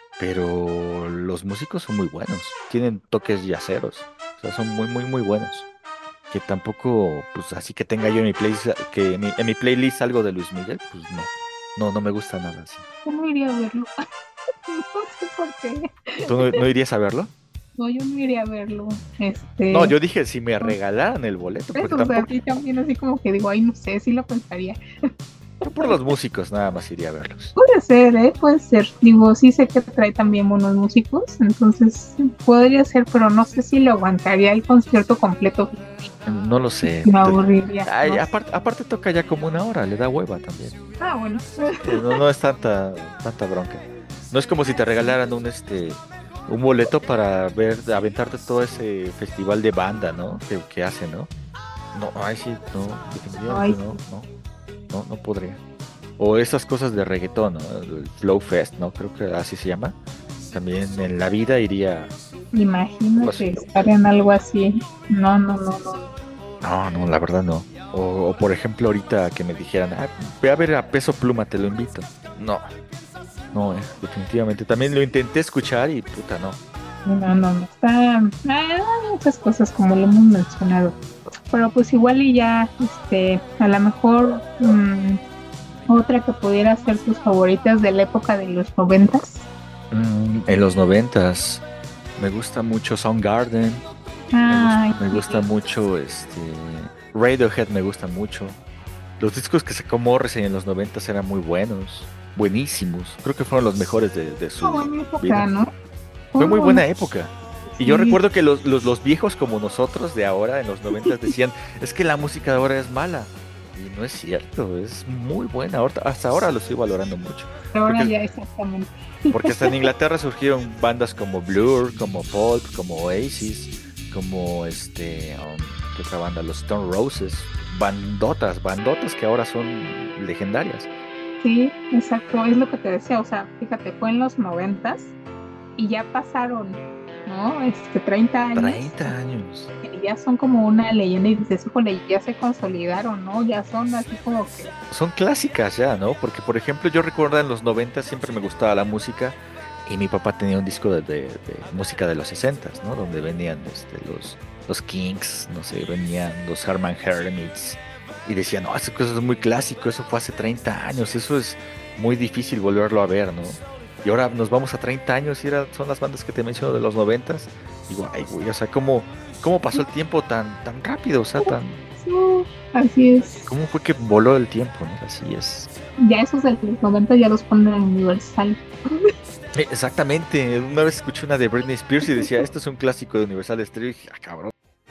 pero los músicos son muy buenos, tienen toques yaceros, o sea, son muy, muy, muy buenos. Que tampoco, pues así que tenga yo en mi playlist, que en mi, en mi playlist algo de Luis Miguel, pues no, no, no me gusta nada así. Yo no iría a verlo. No sé por qué. ¿Tú no, no irías a verlo? No, yo no iría a verlo. Este. No, yo dije si me regalaran el boleto, porque Eso, o sea, tampoco, sí, también así como que digo, ay, no sé, sí lo pensaría. yo por los músicos nada más iría a verlos. Puede ser, ¿eh? Puede ser. Digo, sí sé que trae también buenos músicos, entonces podría ser, pero no sé si lo aguantaría el concierto completo. No lo sé. Me aburriría. Ay, no sé. aparte, aparte toca ya como una hora, le da hueva también. Ah, bueno. Eh, No, no es tanta, tanta bronca. No es como si te regalaran un este un boleto para ver, aventarte todo ese festival de banda, ¿no? Que, que hace, ¿no? No, ay sí, no, definitivamente Ay, no, no, no, no podría. O esas cosas de reggaetón, ¿no? El Flow Fest, ¿no? Creo que así se llama. También en la vida iría. Imagínate Pues- estar en algo así. No, no, no, no. No, no, la verdad no. O, o por ejemplo ahorita que me dijeran, ah, ve a ver a Peso Pluma, te lo invito. No, no, eh, definitivamente. También lo intenté escuchar y puta, no. No, no, no. Está. Hay muchas cosas como lo hemos mencionado. Pero pues igual y ya, este, a lo mejor mm, otra que pudiera ser tus favoritas de la época de los noventas. Mm, en los noventas me gusta mucho Soundgarden, me, Ay, gusta, me gusta mucho este Radiohead, me gusta mucho. Los discos que sacó Morrissey en los noventas eran muy buenos. buenísimos. Creo que fueron los mejores de, de su Fue buena época, vida. ¿no? Fue muy Oh, buena época. Y yo sí. recuerdo que los, los, los viejos como nosotros de ahora, en los noventas, decían, es que la música de ahora es mala. Y no es cierto, es muy buena. Ahorita- hasta ahora lo estoy valorando mucho. Ahora Porque, ya exactamente. porque hasta en Inglaterra surgieron bandas como Blur, como Pulp, como Oasis, como este, um, ¿qué otra banda? Los Stone Roses. Bandotas, bandotas que ahora son legendarias. Sí, exacto, es lo que te decía, o sea, fíjate, fue en los noventas y ya pasaron, ¿no? Este, treinta años treinta años. y ya son como una leyenda y dices, híjole, ya se consolidaron, ¿no? Ya son así como que, Son clásicas ya, ¿no? Porque, por ejemplo, yo recuerdo en los noventa siempre me gustaba la música y mi papá tenía un disco de, de- de música de los sesenta, ¿no? Donde venían este, los, los Kinks, no sé, venían los Herman Hermits y decían, no, eso es muy clásico, eso fue hace treinta años, eso es muy difícil volverlo a ver, ¿no? Y ahora nos vamos a treinta años y era, son las bandas que te menciono de los noventas. Digo, ay, güey, o sea, ¿cómo, cómo pasó el tiempo tan, tan rápido? O sea, tan, sí, así es. ¿cómo fue que voló el tiempo, no? Así es. Ya esos de los noventa ya los ponen en Universal. Eh, Exactamente, una vez escuché una de Britney Spears y decía, esto es un clásico de Universal Stereo y dije, ah, cabrón,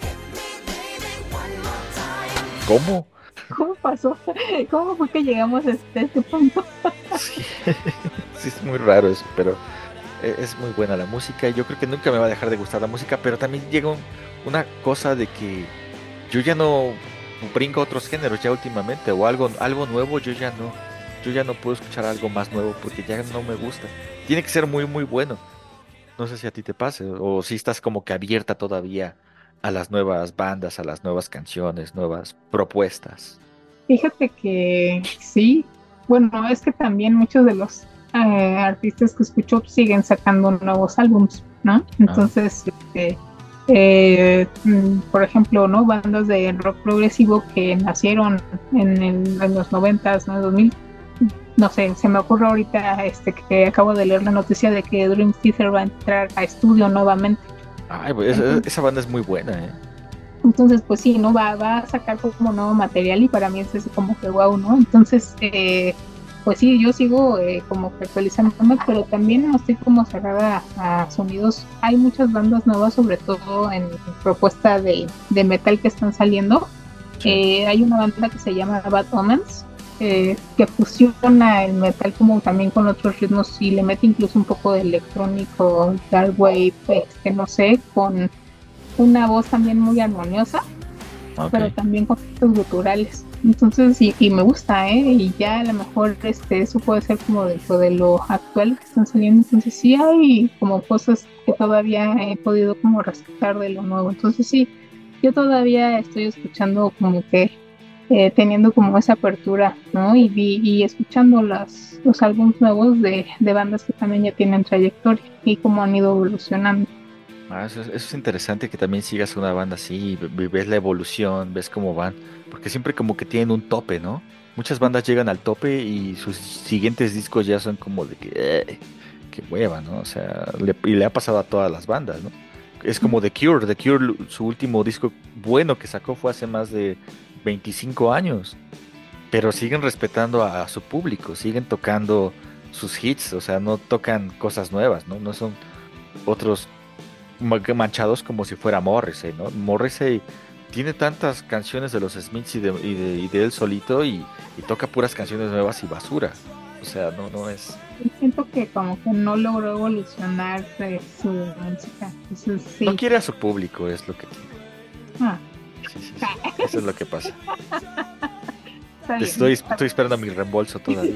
¿cómo? ¿Cómo pasó? ¿Cómo fue que llegamos hasta este punto? Sí, sí, es muy raro eso, pero eh, es muy buena la música y yo creo que nunca me va a dejar de gustar la música, pero también llega un- una cosa de que yo ya no brinco a otros géneros ya últimamente o algo, algo nuevo, yo ya no, yo ya no puedo escuchar algo más nuevo porque ya no me gusta. Tiene que ser muy, muy bueno. No sé si a ti te pase o si estás como que abierta todavía a las nuevas bandas, a las nuevas canciones, nuevas propuestas. Fíjate que sí, bueno, es que también muchos de los eh, artistas que escucho siguen sacando nuevos álbums, ¿no? Entonces, este, eh, mm, por ejemplo, ¿no? Bandas de rock progresivo que nacieron en, el- en los noventas, ¿no? dos mil, no sé, se me ocurre ahorita este, que acabo de leer la noticia de que Dream Theater va a entrar a estudio nuevamente. Ay, pues, esa, Entonces, esa banda es muy buena, ¿eh? entonces, pues sí, ¿no? Va, va a sacar como nuevo material y para mí es así como que wow, ¿no? Entonces, eh, pues sí, yo sigo eh, como que actualizándome, pero también no estoy como cerrada a, a sonidos. Hay muchas bandas nuevas, sobre todo en propuesta de, de metal que están saliendo. Sí. Eh, hay una banda que se llama Bad Omens, eh, que fusiona el metal como también con otros ritmos y le mete incluso un poco de electrónico, dark wave, este, no sé, con una voz también muy armoniosa, Ok. pero también con gestos guturales. Entonces, y, y me gusta, ¿eh? Y ya a lo mejor este, eso puede ser como dentro de lo actual que están saliendo. Entonces, sí hay como cosas que todavía he podido como rescatar de lo nuevo. Entonces, sí, yo todavía estoy escuchando como que eh, teniendo como esa apertura, ¿no? Y, y, y escuchando las, los álbumes nuevos de, de bandas que también ya tienen trayectoria y cómo han ido evolucionando. Ah, eso, es, eso es interesante que también sigas una banda así, y ve- ves la evolución, ves cómo van, porque siempre como que tienen un tope, ¿no? Muchas bandas llegan al tope y sus siguientes discos ya son como de que, "Eh, qué hueva, ¿no? O sea, le, y le ha pasado a todas las bandas, ¿no? Es como The Cure, The Cure, lu- su último disco bueno que sacó fue hace más de veinticinco años, pero siguen respetando a, a su público, siguen tocando sus hits, o sea, no tocan cosas nuevas, ¿no? No son otros ma- manchados como si fuera Morrissey, ¿no? Morrissey tiene tantas canciones de los Smiths y de, y de, y de él solito y, y toca puras canciones nuevas y basura. O sea, no, no es... Siento que como que no logró evolucionar de su música. Entonces, sí. No quiere a su público, es lo que tiene. Ah, Sí, sí, sí. Eso es lo que pasa. está bien. Estoy, estoy esperando mi reembolso todavía.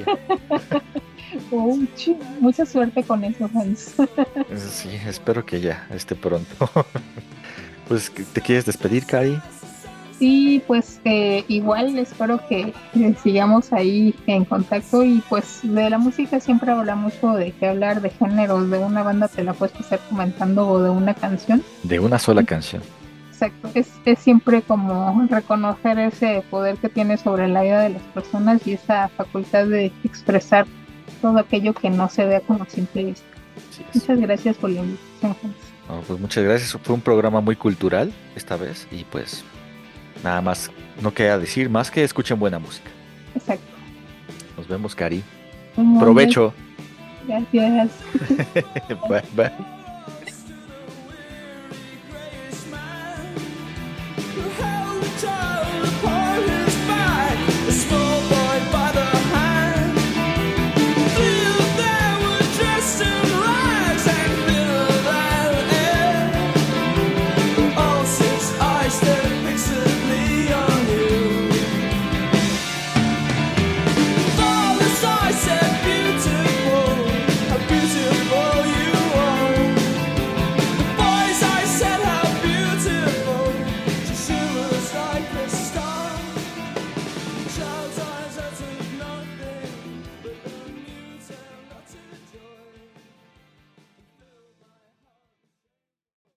Uchi, mucha suerte con eso, Hans. Sí, espero que ya esté pronto. Pues, ¿te quieres despedir, Cari? Sí, pues eh, igual espero que eh, sigamos ahí en contacto y pues de la música siempre habla mucho de qué hablar, de géneros, de una banda te la puedes pasar comentando o de una canción. De una sola canción. Exacto, es, es siempre como reconocer ese poder que tiene sobre la vida de las personas y esa facultad de expresar todo aquello que no se ve como simple vista. Así es. Muchas gracias por la invitación, Hans. No, pues muchas gracias. Fue un programa muy cultural esta vez y pues nada más no queda decir más que escuchen buena música. Exacto. Nos vemos, Cari. Muy Provecho. Gracias. Bye, bye.